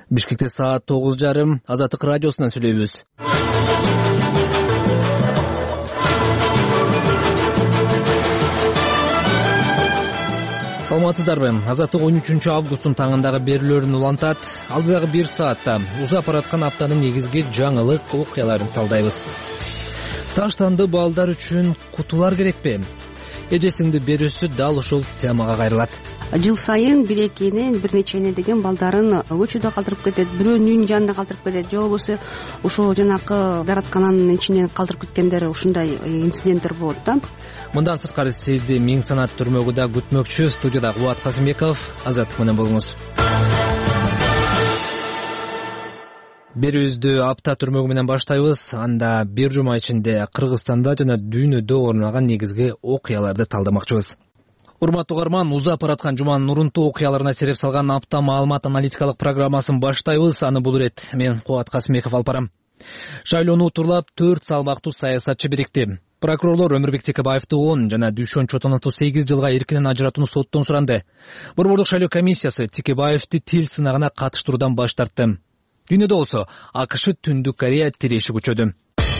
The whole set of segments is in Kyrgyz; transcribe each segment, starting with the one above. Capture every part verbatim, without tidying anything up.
Бишкекте саат тогуз жарым Азаттык радиосунан сүйлөйбүз. Саламатсыздарбы? Азаттык он үчүнчү августтун таңындагы берүүлөрүн улантат. Алдыдагы бир саатта узап бараткан аптанын негизги жаңылык окуяларын талдайбыз. Таштанды балдар үчүн кутулар керекпи? Эжесиңди берүүсү дал ушул темага кайрылат. Жыл сайын бирекенин бир нечене деген балдарын көчөдө калтырып кетет, бирөөнүн үйүнүн жанында калтырып кетет, же болбосо ошо жанакы даараткананын ичинен калтырып кеткендер, ушундай инциденттер болот да. Мындан сырткары сизди Миң санат түрмөгү да күтмөкчү. Студияда Кубат Касымбеков, Азаттык менен болуңуз. Берүүбүздү апта түрмөгү менен баштайбыз. Анда бир жума ичинде Кыргызстанда жана дүйнөдө орун алган негизги окуяларды талдамакчыбыз. Урматтуу угарман, узап бараткан жуманын нурунтуу окуяларына сереп салган апта маалымат аналитикалык программасын баштайбыз. Аны бул ирет мен Кубат Касымбеков алып барам. Шайлоону утурлап төрт салмактуу саясатчы бирикти. Прокурорлор Өмүрбек Текебаевди он жана Дүйшөн Чотоновду сегиз жылга эркинен ажыратууну соттон суранды. Борбордук шайлоо комиссиясы Текебаевди тил сынагына катыштыруудан баш тартты. Дүйнөдө болсо АКШ Түндүк Корея тиреши күчөдү.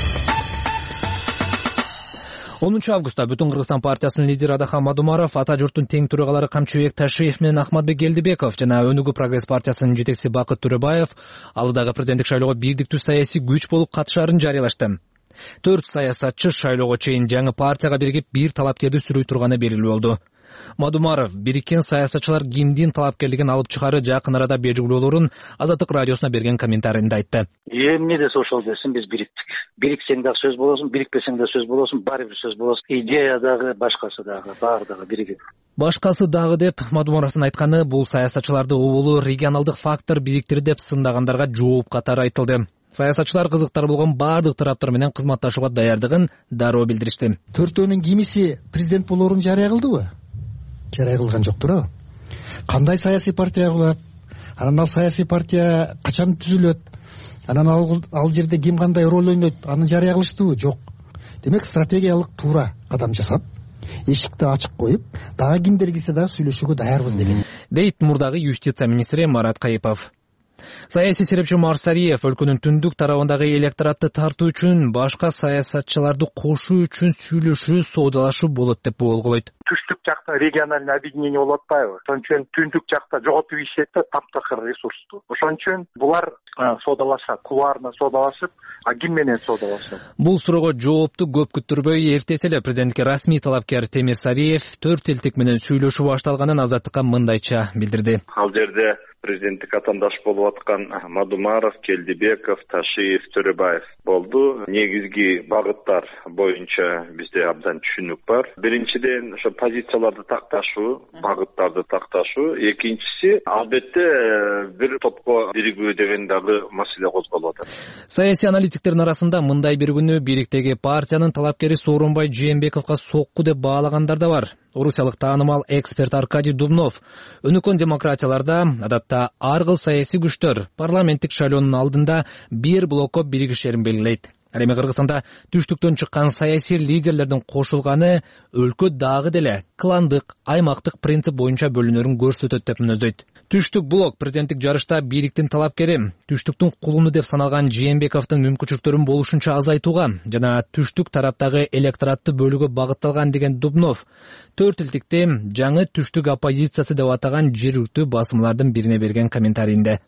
онунчу августта Бүтүн Кыргызстан партиясынын лидери Адахан Мадумаров, Ата журттун тең төрагалары Камчыбек Ташиев менен Ахматбек Келдибеков жана Өнүгүү прогресс партиясынын жетекчиси Бакыт Төрөбаев алдыдагы президенттик шайлоого бирдиктүү саясий күч болуп катышаарын жарыялашты. Төрт саясатчы шайлоого чейин жаңы партияга биригип бир талапкерди сүрөй турганы белгилүү болду. Мадумаров бириккен саясатчылар кимдин талапкерлигин алып чыгары жакын арада белгилүүлөрүн Азаттык радиосуна берген комментарийинде айтты. Эмне десе ошол десин, биз бириктик. Бириксең дагы сөз болосун, бирикпесең да сөз болосун, баары бир сөз болосун. Идея дагы, башкасы дагы, баары дагы биригип. Башкасы дагы деп Мадумаровдун айтканы бул саясатчыларды убулуу регионалдык фактор бириктири деп сындагандарга жооп катары айтылды. Саясатчылар кызыктар болгон баардык тараптар менен кызматташууга даярдыгын дароо билдиришти. Төртөөнүн кимиси президент болоорун жарыя кылдыбы? Жарыя кылган жоктур. Кандай саясий партия курат? Анан ал саясий партия качан түзүлөт? Анан ал, ал жерде ким кандай роль ойнойт? Аны жарыя кылыштыбы? Жок. Демек стратегиялык туура кадам жасап, эшикти ачык коюп, дагы кимдер кирсе дагы сүйлөшүүгө даярбыз деген. Дейт мурдагы юстиция министри Марат Кайыпов. Саясий серепчи Марсариев өлкөнүн түндүк тарабындагы электоратты тартуу үчүн башка саясатчыларды кошуу үчүн сүйлөшүү, соодалашуу болот деп болголойт. Түштүк жакта региональный объединение болуп атпайбы? Ошон үчүн түндүк жакта жоготуп ишет да таптакыр ресурсту. Ошон үчүн булар соодалашат, кулуарно соодалашып, а ким менен соодалашат? Бул суроого жоопту көп күттүрбөй эртеси эле президентке расмий талапкер Темир Сариев төрт элтик менен сүйлөшүү башталганын Азаттыкка мындайча билдирди. Ал жерде президенттик атандаш болуп аткан Мадумаров, Келдибеков, Ташиев, Төрөбаев болду. Негизги багыттар боюнча бизде абдан түшүнүк бар. Биринчиден ошо позицияларды такташуу, багыттарды такташуу. Экинчиси албетте бир топко биригүү деген дагы маселе козголуп атат. Саясий аналитиктердин арасында мындай бир күнү бийликтеги партиянын талапкери Сооронбай Жээнбековго сокку деп баалагандар да бар. Орусиялык таанымал эксперт Аркадий Дубнов өнүккөн демократияларда адатта ар кыл саясий күчтөр парламенттик шайлоонун алдында бир блокко биригишерин белгилейт. Ал эми Кыргызстанда түштүктөн чыккан саясий лидерлердин кошулганы өлкө дагы деле кландык, аймактык принцип боюнча бөлүнөрүн көрсөтөт деп мүнөздөйт. Түштүк блок президенттик жарышта бийликтин талапкери түштүктүн кулуну деп саналган Жээнбековдун мүмкүнчүлүктөрүн болушунча азайтууга жана түштүк тараптагы электоратты бөлүүгө багытталган деген Дубнов төрт элтикти жаңы түштүк оппозициясы деп атаган жергиликтүү басымлардын бирине берген комментарийинде.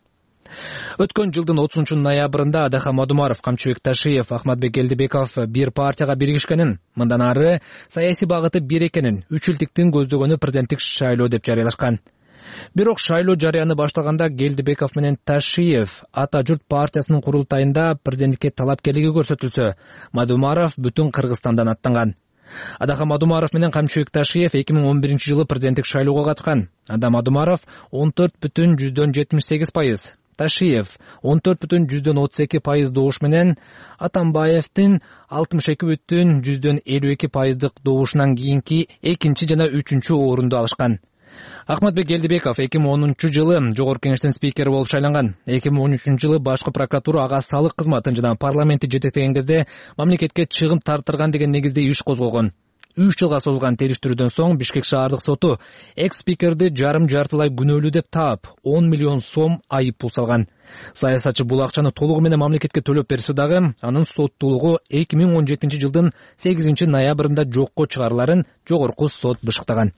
Өткөн жылдын отузунчу ноябрында Адахан Мадумаров, Камчыбек Ташиев, Ахматбек Келдибеков бир партияга биригишкенин, мындан ары саясий багыты бир экенин, үч элтиктин көздөгөнү президенттик шайлоо деп жарыялашкан. Бирок шайлоо жарыяны башталганда Келдибеков менен Ташиев Ата журт партиясынын курултайында президенттикке талапкерлиги көрсөтүлсө, Мадумаров Бүтүн Кыргызстандан аттанган. Адахан Мадумаров менен Камчыбек Ташиев эки миң он биринчи жылы президенттик шайлоого катышкан. Анда Мадумаров он төрт бүтүн жүздөн жетимиш сегиз пайыз, Ташиев он төрт бүтүн жүздөн отуз эки пайыз добуш менен Атамбаевдин алтымыш эки бүтүн жүздөн элүү эки пайыздык добушунан кийинки экинчи жана үчүнчү орунду алышкан. Ахматбек Келдибеков эки миң онунчу жылы Жогорку Кеңештин спикери болуп шайланган. эки миң он үчүнчү жылы башкы прокуратура ага салык кызматын жана парламентти жетектеген кезде мамлекетке чыгым тартырган деген негизде иш козгогон. үч жылга созулган териштирүүдөн соң Бишкек шаардык соту экс спикерди жарым жартылай күнөөлүү деп таап он миллион сом айып пул салган. Саясатчы бул акчаны толугу менен мамлекетке төлөп берсе дагы анын соттуулугу эки миң он жетинчи жылдын сегизинчи ноябрында жокко чыгарыларын жогорку сот бышыктаган.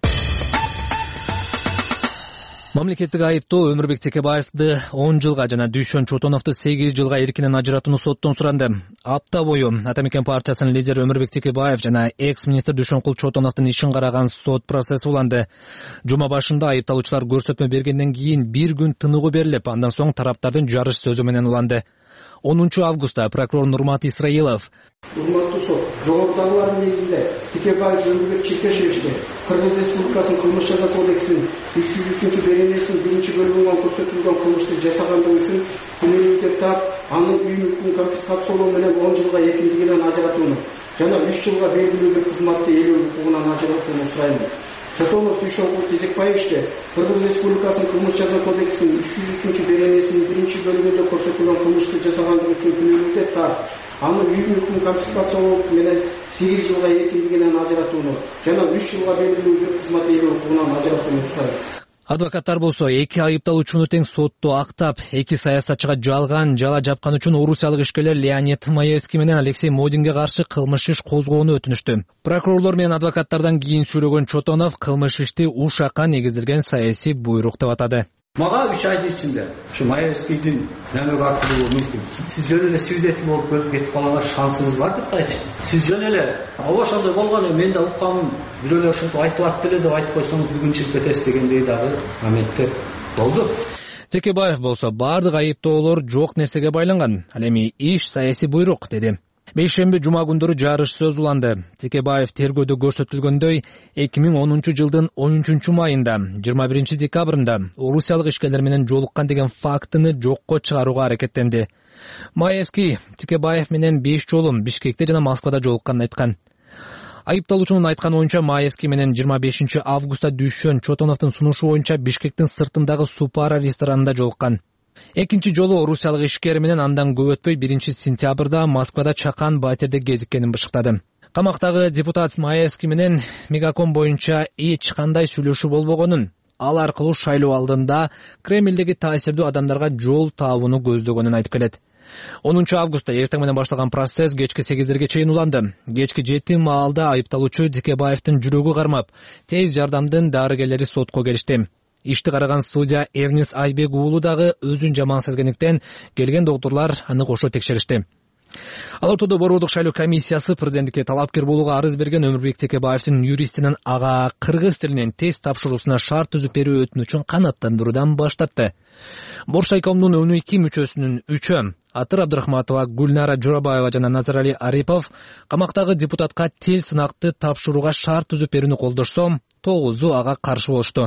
Мамлекеттик айыптоо Өмүрбек Текебаевди он жылга жана Дүйшөн Чотоновду сегиз жылга эркинен ажыратууну соттон суранды. Апта бою Ата Мекен партиясынын лидери Өмүрбек Текебаев жана экс-министр Дүйшөнкул Чотоновдун ишин караган сот процесси уланды. Жума башында айыпталуучулар көрсөтмө бергенден кийин бир күн тыныгуу берилип, андан соң тараптардын жарыш сөзү менен уланды. онунчу августта прокурор Нурмат Исраилов урматтуу сот, жогорудагылардын негизинде Текебаев Өмүрбек Чекешевичке Кыргыз Республикасынын кылмыш жаза кодексинин үч жүз үчүнчү беренесинин биринчи бөлүгүнөн көрсөтүлгөн кылмышты жасагандыгы үчүн күнөөлүү деп таап, анын үй мүлкүн конфискациялоо менен он жылга эркиндигинен ажыратууну жана үч жылга белгилүү бир кызматты ээлөө укугунан ажыратууну сурайм. Чотонов Дүйшөнкул Тезекбаевичке Кыргыз Республикасынын кылмыш жаза кодексинин үч жүз үчүнчү беренесинин биринчи бөлүгүндө көрсөтүлгөн кылмышты жасагандыгы үчүн күнөөлүү деп таап, анын үй мүлкүн конфискациялоо менен сегиз жылга эркиндигинен ажыратууну жана үч жылга белгилүү бир кызмат ээлөө укугунан ажыратууну сурайм. Адвокаттар болсо эки айыпталуучуну тең сотто актап, эки саясатчыга жалган жала жапкан үчүн орусиялык ишкерлер Леонид Маевский менен Алексей Модинге каршы кылмыш иш козгоону өтүнүштү. Прокурорлор менен адвокаттардан кийин сүйлөгөн Чотонов кылмыш ишти ушакка негизделген саясий буйрук деп атады. Мага үч айдын ичинде ушу Маевскийдин намек артылуу мүмкүн. Сиз жөн эле свидетель болуп көрүп кетип калганга шансыңыз бар деп айтты. Сиз жөн эле ооба ошондой болгону мен да уккам, бирөөлөр ушинтип айтып атты эле деп айтып койсоңуз бүгүн чыгып кетесиз дегендей дагы моменттер болду. Текебаев болсо бардык айыптоолор жок нерсеге байланган. Ал эми иш саясий буйрук деди. Бейшемби жума күндөрү жарыш сөз уланды. Текебаев тергөөдө көрсөтүлгөндөй эки миң онунчу жылдын он үчүнчү майында жыйырма биринчи декабрында орусиялык ишкерлер менен жолуккан деген фактыны жокко чыгарууга аракеттенди. Маевский Текебаев менен беш жолу Бишкекте жана Москвада жолукканын айткан. Айыпталуучунун айтканы боюнча Маевский менен жыйырма бешинчи августта Дүйшөн Чотоновдун сунушу боюнча Бишкектин сыртындагы Супара ресторанында жолуккан. Экинчи жолу орусиялык ишкер менен андан көп өтпөй биринчи сентябрда Москвада чакан батирде кезиккенин бышыктады. Камактагы депутат Маевский менен Мегаком боюнча эч кандай сүйлөшүү болбогонун, ал аркылуу шайлоо алдында Кремлдеги таасирдүү адамдарга жол табууну көздөгөнүн айтып келет. онунчу августта эртең менен башталган процесс кечки сегиздерге чейин уланды. Кечки жети маалда айыпталуучу Текебаевдин жүрөгү кармап, тез жардамдын дарыгерлери сотко келишти. Ишти караган судья Эрнис Айбек уулу дагы өзүн жаман сезгендиктен келген доктурлар аны кошо текшеришти. Ал ортодо Борбордук шайлоо комиссиясы президенттикке талапкер болууга арыз берген Өмүрбек Текебаевдин юристинин ага кыргыз тилинен тест тапшыруусуна шарт түзүп берүү өтүнүчүн канааттандыруудан баш тартты. Боршайкомдун он эки мүчөсүнүн үчөө Атыр Абдрахматова, Гүлнара Журабаева жана Назарали Арипов камактагы депутатка тил сынакты тапшырууга шарт түзүп берүүнү колдошсо, тогузу ага каршы болушту.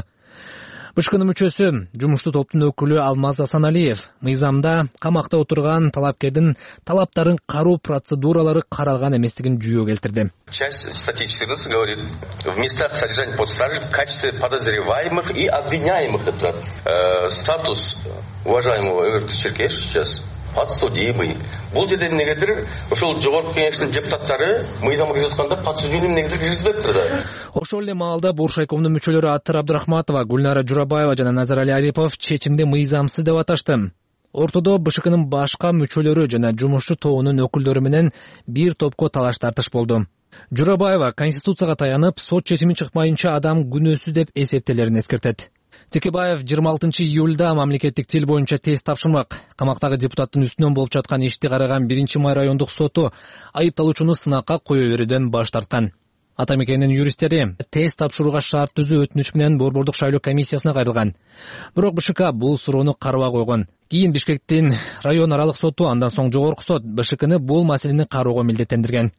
БШКнын мүчөсү, жумуштуу топтун өкүлү Алмаз Асаналиев мыйзамда камакта отурган талапкердин талаптарын кароо процедуралары каралган эместигин жүйө келтирди. Часть статьи четырнадцать говорит, в местах содержания под стражей в качестве подозреваемых и обвиняемых. Это э, статус уважаемого Өмүрбек Черкеш сейчас подсудимый. Бул жерде эмнегедир ошол жогорку кеңештин депутаттары мыйзамга кирип атканда подсудимый эмнегедир киргизбептир да. Ошол эле маалда Боршайкомдун мүчөлөрү Атыр Абдрахматова, Гүлнара Журабаева жана Назарали Арипов чечимди мыйзамсыз деп аташты. Ортодо БШКнын башка мүчөлөрү жана жумушчу тобунун өкүлдөрү менен бир топко талаш тартыш болду. Журабаева Конституцияга таянып, сот чечими чыкмайынча адам күнөөсүз деп эсептелерин эскертет. Текебаев жыйырма алтынчы июлда мамлекеттик тил боюнча тест тапшырмак. Камактагы депутаттын үстүнөн болуп жаткан ишти караган биринчи май райондук соту айыпталуучуну сынакка кое берүүдөн баш тарткан. Ата Мекенин юристтери тест тапшырууга шарт түзүү өтүнүч менен Борбордук шайлоо комиссиясына кайрылган. Бирок БШК бул суроону карабай койгон. Кийин Бишкектин район аралык соту, андан соң жогорку сот БШКны бул маселени кароого милдеттендирген.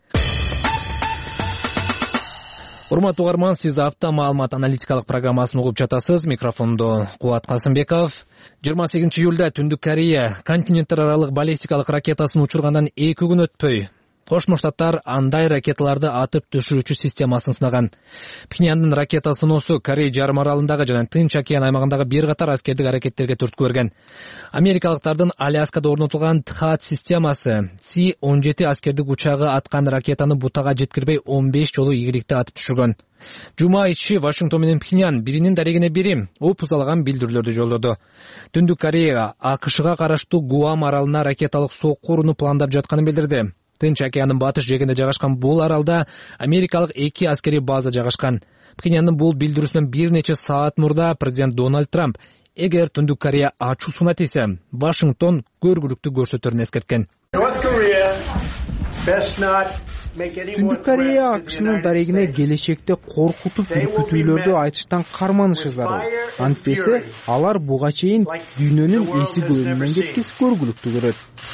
Урматтуу угарман, сиз апта маалымат аналитикалык программасын угуп жатасыз. Микрофондо Кубат Касымбеков. жыйырма сегизинчи июлда Түндүк Корея континенттер аралык баллистикалык ракетасын учургандан эки күн өтпөй Кошмо Штаттар андай ракеталарды атып түшүрүүчү системасын сынаган. Пхеньяндын ракета сыноосу Корей жарым аралындагы жана Тынч океан аймагындагы бир катар аскердик аракеттерге түрткү берген. Америкалыктардын Аляскада орнотулган ТХААД системасы Си он жети аскердик учагы аткан ракетаны бутага жеткирбей он беш жолу ийгиликти атып түшүргөн. Жума ичи Вашингтон менен Пхеньян биринин дарегине бири опузалаган билдирүүлөрдү жолдоду. Түндүк Корея АКШга караштуу Гуам аралына ракеталык сокку урууну пландап жатканын билдирди. Тынч океандын батыш жээгинде жайгашкан бул аралда америкалык эки аскерий база жайгашкан. Пхеньяндын бул билдирүүсүнөн бир нече саат мурда президент Дональд Трамп эгер Түндүк Корея ачуусуна тийсе, Вашингтон көргүлүктүү көрсөтөрүн эскерткен. Түндүк Корея АКШнын дарегине келечекте коркутуп үркүтүүлөрдү айтыштан карманышы зарыл. Антпесе алар буга чейин дүйнөнүн эси көңүлүнөн кеткис көргүлүктүү көрөт,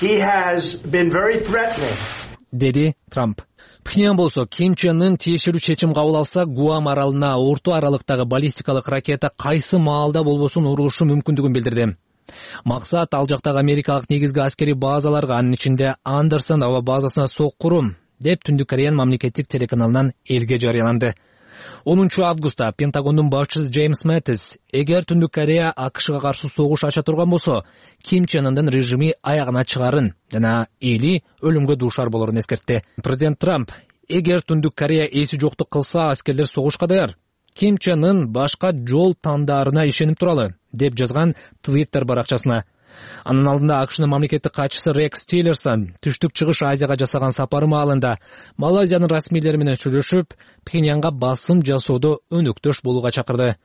деди Трамп. Пхеньян болсо Ким Чен Ын тиешелүү чечим кабыл алса, Гуам аралына орто аралыктагы баллистикалык ракета кайсы маалда болбосун урулушу мүмкүндүгүн билдирди. Максат ал жактагы америкалык негизги аскерий базаларга, анын ичинде Андерсон аба базасына сокку уруу, деп Түндүк Кореянын мамлекеттик телеканалынан элге жарыяланды. онунчу августта Пентагондун башчысы Джеймс Мэттис эгер Түндүк Корея АКШга каршы согуш ача турган болсо, Ким Чен Ындын режими аягына чыгарын жана эли өлүмгө дуушар болорун эскертти. Президент Трамп эгер Түндүк Корея эси жоктук кылса, аскерлер согушка даяр. Ким Чен Ын башка жол тандаарына ишенип туралы, деп жазган Твиттер баракчасына. Анын алдында АКШнын мамлекеттик катчысы Рекс Тиллерсон түштүк чыгыш Азияга жасаган сапары маалында Малайзиянын расмийлери менен сүйлөшүп, Пхеньянга басым жасоодо өнөктөш болууга чакырды.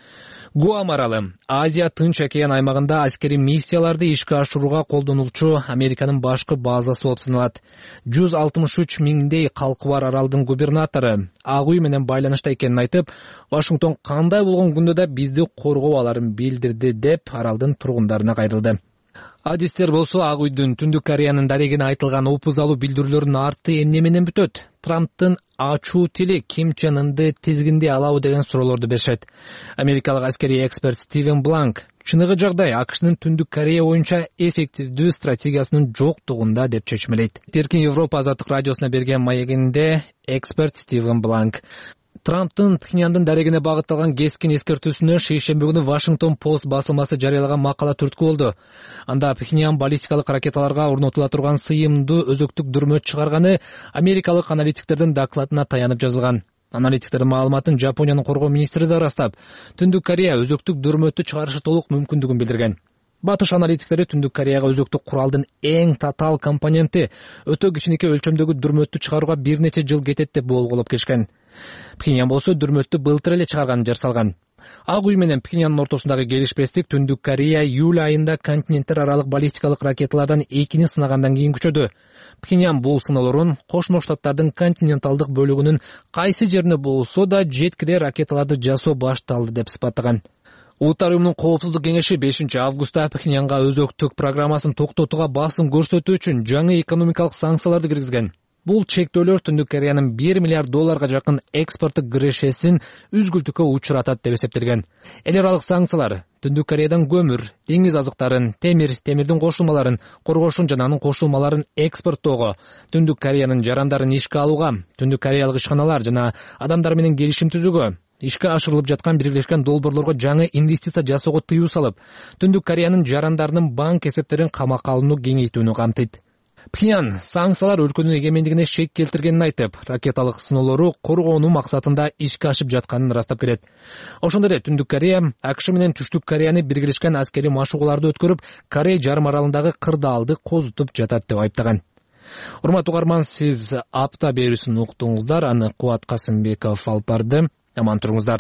Гуам аралы Азия Тынч океан аймагында аскерий миссияларды ишке ашырууга колдонулчу Американын башкы базасы болуп саналат. жүз алтымыш үч миңдей калкы бар аралдын губернатору Ак үй менен байланышта экенин айтып, Вашингтон кандай болгон күндө да бизди коргоо аларын билдирди, деп аралдын тургундарына кайрылды. Адистер болсо Ак үйдүн Түндүк Кореянын дарегине айтылган опузалуу билдирүүлөрдүн арты эмне менен бүтөт? Трамптын ачуу тили Ким Чен Ынды тизгиндей алабы деген суроолорду беришет. Америкалык аскерий эксперт Стивен Бланк чыныгы жагдай АКШнын Түндүк Корея боюнча эффективдүү стратегиясынын жоктугунда деп чечмелейт. Эркин Европа азаттык радиосуна берген маегинде эксперт Стивен Бланк Трамптын Пхеньяндын дарегине багытталган кескин эскертүүсүнө шейшемби күнү Вашингтон Пост басылмасы жарыялаган макала түрткү болду. Анда Пхеньян баллистикалык ракеталарга орнотула турган сыйымдуу өзөктүк дүрмөт чыгарганы америкалык аналитиктердин докладына таянып жазылган. Аналитиктердин маалыматын Жапониянын коргоо министри да ырастап, Түндүк Корея өзөктүк дүрмөттү чыгарышы толук мүмкүндүгүн билдирген. Батыш аналитиктери Түндүк Кореяга өзөктүк куралдын эң татаал компоненти өтө кичинекей өлчөмдөгү дүрмөттү чыгарууга бир нече жыл кетет деп болголоп келишкен. Пхеньян болсо дүрмөттү былтыр эле чыгарганын жар салган. Ак үй менен Пхеньяндын ортосундагы келишпестик Түндүк Корея июль айында континенттер аралык баллистикалык ракеталардан экини сынагандан кийин күчөдү. Пхеньян бул сыноолорун Кошмо Штаттардын континенталдык бөлүгүнүн кайсы жерине болсо да жеткиде ракеталарды жасоо башталды деп сыпаттаган. Улуттар уюмунун коопсуздук кеңеши бешинчи августта Пхеньянга өзөктүк программасын токтотууга басым көрсөтүү үчүн жаңы экономикалык санкцияларды киргизген. Бул чектөөлөр Түндүк Кореянын бир миллиард долларга жакын экспорттук кирешесин үзгүлтүккө учуратат деп эсептелген. Эл аралык санкциялар Түндүк Кореядан көмүр, деңиз азыктарын, темир, темирдин кошулмаларын, коргошун жана анын кошулмаларын экспорттоого, Түндүк Кореянын жарандарын ишке алууга, Түндүк Кореялык ишканалар жана адамдар менен келишим түзүүгө, ишке ашырылып жаткан Бирилишкен Долбоорлорго жаңы инвестиция жасоого тыюу салып, Түндүк Кореянын жарандарынын банк эсептерин камакка алууну кеңейтүүнү камтыйт. Пхеньян санкциялар өлкөнүн эгемендигине шек келтиргенин айтып, ракеталык сыноолору коргоонуу максатында ишке ашып жатканын ырастап келет. Ошондой эле Түндүк Корея АКШ менен Түштүк Кореяны биргелешкен аскерий машыгууларды өткөрүп, Корей жарым аралындагы кырдаалды козутуп жатат деп айыптаган. Урматтуу угарман, сиз апта берүүсүн уктуңуздар. Аны Кубат Касымбеков алып барды. Аман туруңуздар.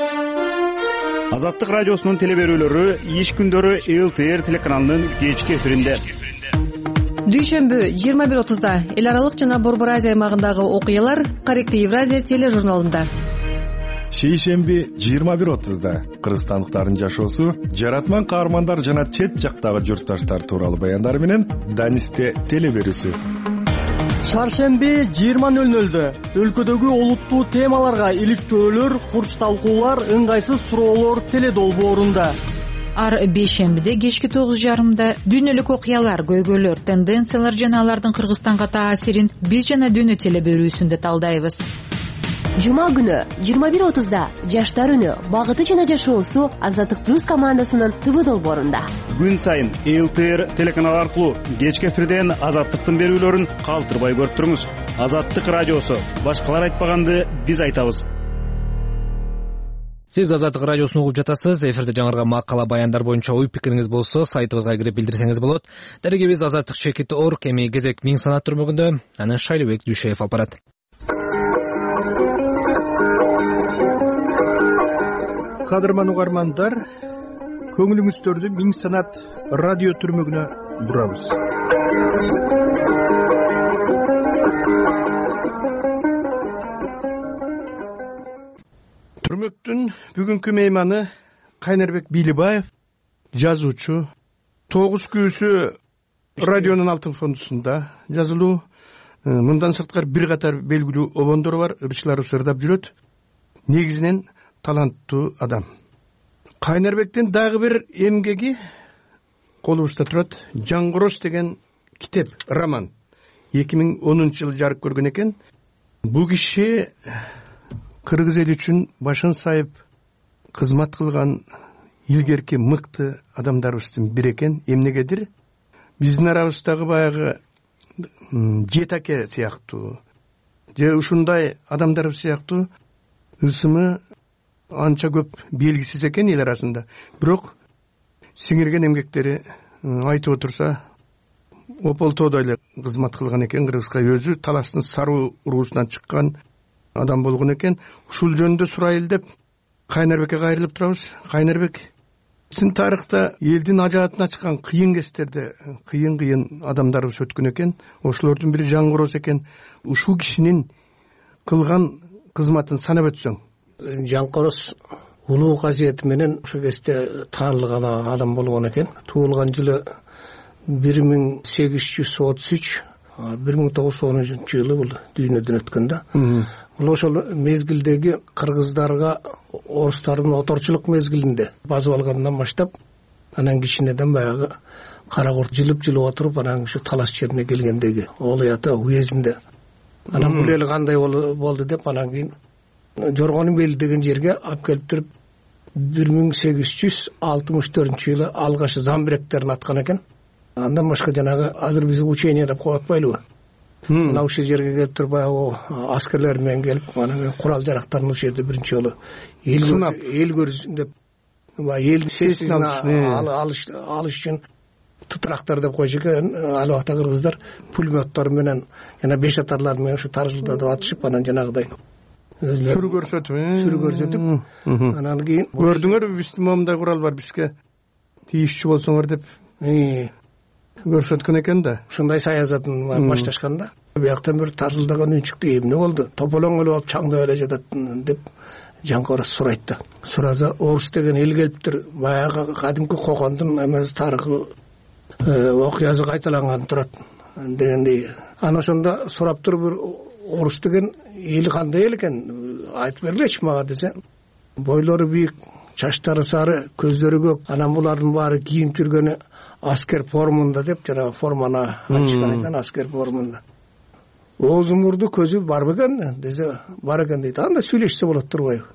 Азаттык радиосунун телеберүүлөрү иш күндөрү эл тэ эр телеканалынын кечки эфиринде. Дүйшөмбү жыйырма бир отузда эл аралык жана Борбор Азия аймагындагы окуялар Корректив Евразия тележурналында. Шейшемби жыйырма бир отузда кыргызстандыктардын жашоосу, жаратман каармандар жана чет жактагы журтташтар тууралуу баяндар менен Данисте телеберүүсү. Шаршемби жыйырма нөл нөлдө өлкөдөгү олуттуу темаларга иликтөөлөр, курч талкуулар, ыңгайсыз суроолор теледолбоорунда. ар бейшембиде кечки тогуз жарымда дүйнөлүк окуялар, көйгөйлөр, тенденциялар жана алардын Кыргызстанга таасирин биз жана дүйнө телеберүүсүндө талдайбыз. Жума күнү жыйырма бир отузда Жаштар үнү багыты жана жашоосу Азаттык плюс командасынын ТВ долбоорунда. Күн сайын эл тэ эр телеканалы аркылуу кечки эфирден Азаттыктын берүүлөрүн калтырбай көрүп туруңуз. Азаттык радиосу. Башкалар айтпаганды биз айтабыз. Сиз Азаттык радиосун угуп жатасыз. Эфирде жаңырган макала баяндар боюнча ой пикириңиз болсо, сайтыбызга кирип билдирсеңиз болот. Дарегебиз азаттык чекит точка орг, эми кезек миң санат түрмөгүндө. Аны Шайлыбек Дүйшеев алып барат. Кадырман угармандар, көңүлүңүздөрдү миң санат радио түрмөгүнө бурабыз. Түрмөктүн бүгүнкү мейманы Кайнарбек Бийлибаев, жазуучу. Тогуз күүсү радионун алтын фондусунда жазылуу. Мындан сырткары бир катар белгилүү обондору бар, ырчылар ысырдап жүрөт. Негизинен таланттуу адам. Кайнарбектин дагы бир эмгеги колубузда турат. Жаңгороз деген китеп, роман. эки миң онунчу жылы жарык көргөн экен. Бул киши кыргыз эли үчүн башын сайып кызмат кылган илгерки мыкты адамдарыбыздын бири экен. Эмнегедир биздин арабыздагы баягы жетаке сыяктуу же ушундай адамдарыбыз сыяктуу ысымы анча көп белгисиз экен эл арасында. Бирок сиңирген эмгектери айтып отурса, ополтоодой эле кызмат кылган экен. Кыргызга өзү Таластын Саруу уруусунан чыккан адам болгон экен. Ушул жөнүндө сурайлы деп Кайнарбекке кайрылып турабыз. Кайнарбек, сиздин тарыхта элдин ажаатына чыккан кыйын кездерде кыйын-кыйын адамдарыбыз өткөн экен. Ошолордун бири Жаңгороз экен. Ушул кишинин кылган кызматын санап өтсөң. Жаңгороз улуу касиети менен ошол кезде таанылган адам болгон экен. Туулган жылы бир миң сегиз жүз отуз үч, бир миң тогуз жүз он үчүнчү жылы бул дүйнөдөн өткөн да. Бул ошол мезгилдеги кыргыздарга орустардын оторчулук мезгилинде басып алгандан баштап, анан кичинеден баягы кара курт жылып-жылып отуруп, анан ушу Талас жерине келгендеги Олой ата уездинде. Анан бул эл кандай болду деп, анан кийин Жоргонун бели деген жерге алып келип туруп, бир миң сегиз жүз алтымыш төртүнчү жылы алгач замбиректерин аткан экен. Андан башка жанагы азыр биз учение деп коюп атпайлыбы? Мына ушул жерге келип туруп, баягы аскерлер менен келип, анан курал жарактарын ушул жерде биринчи жолу эл көрсүн деп, элдин сесин алыш үчүн тытрактар деп койчу экен. Ал убакта кыргыздар пулеметтор менен жана беш атарлар менен ушу таржылдатып атышып, анан жанагыдай сүрү көрсөтүп, сүрү көрсөтүп, анан кийин көрдүңөр, биздин момундай курал бар, бизге тийишчи болсоңор деп көрсөткөн экен да. Ушундай саясатын башташкан да. Бияктан бир таржылдаган үнчүктү эмне болду? Тополоң эле болуп чаңдап эле жатат деп Жаңгороз сурайт да. Сураса, орус деген эл келиптир, баягы кадимки Кокондун эмес тарыхы окуясы кайталанган турат дегендей. Анан ошондо сурап туруп, бир орус деген эл кандай эл экен айтып бергилечи мага десе, бойлору бийик, чачтары сары, көздөрү көк, анан булардын баары кийип жүргөнү аскер формунда деп жана форманы айтышкан экен, аскер формунда. Оозу мурду көзү бар бекен десе, бар экен дейт. Анда сүйлөшсө болот турбайбы?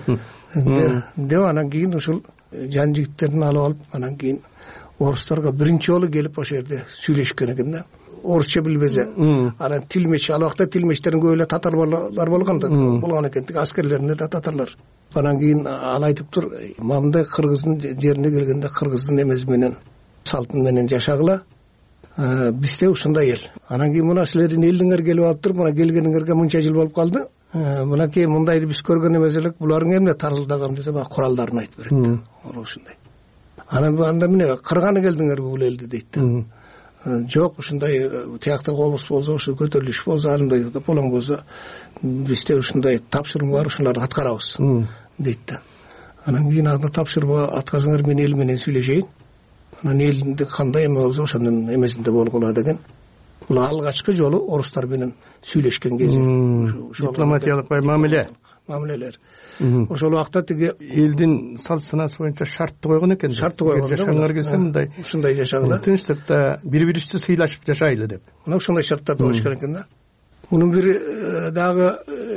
Деп анан кийин ушул жан жигиттерин алып алып, анан кийин орустарга биринчи жолу келип ошол жерде сүйлөшкөн экен да. Орусча билбесе, анан тилмеч, ал убакта тилмечтердин көп эле татарлар болгон болгон экен, аскерлеринде да татарлар. Анан кийин ал айтыптыр, мындай кыргыздын жерине келгенде кыргыздын эмеси менен, салтын менен жашагыла, бизде ушундай эл. Анан кийин мына силердин элиңер келип алыптыр, мына келгениңерге мынча жыл болуп калды. Мынакей мындайды биз көргөн эмес элек, буларың эмне тарзылдаган десе, баягы куралдарын айтып берет. Ушундай. Анан анда эмне кырганы келдиңерби бул элди дейт. Жок, ушундай тиякта колубуз болсо, ушу көтөрүлүш болсо, андай полоң болсо, бизде ушундай тапшырма бар, ушуларды аткарабыз дейт да. Анан кийин аны тапшырма аткарсаңар, мен эл менен сүйлөшөйүн. Анан элинде кандай эме болсо, ошонун эмесинде болгула деген. Бул алгачкы жолу орустар менен сүйлөшкөн кези. Дипломатиялык мамиле. мамилелери. Ошол убакта тиги элдин салт санаасы боюнча шартты койгон экен. Шартты койгон. Жашагыңар келсе мындай ушундай жашагыла. Тынчтыкта бири бирибизди сыйлашып жашайлы деп. Мына ушундай шарттарды коюш керек экен да. Мунун бир дагы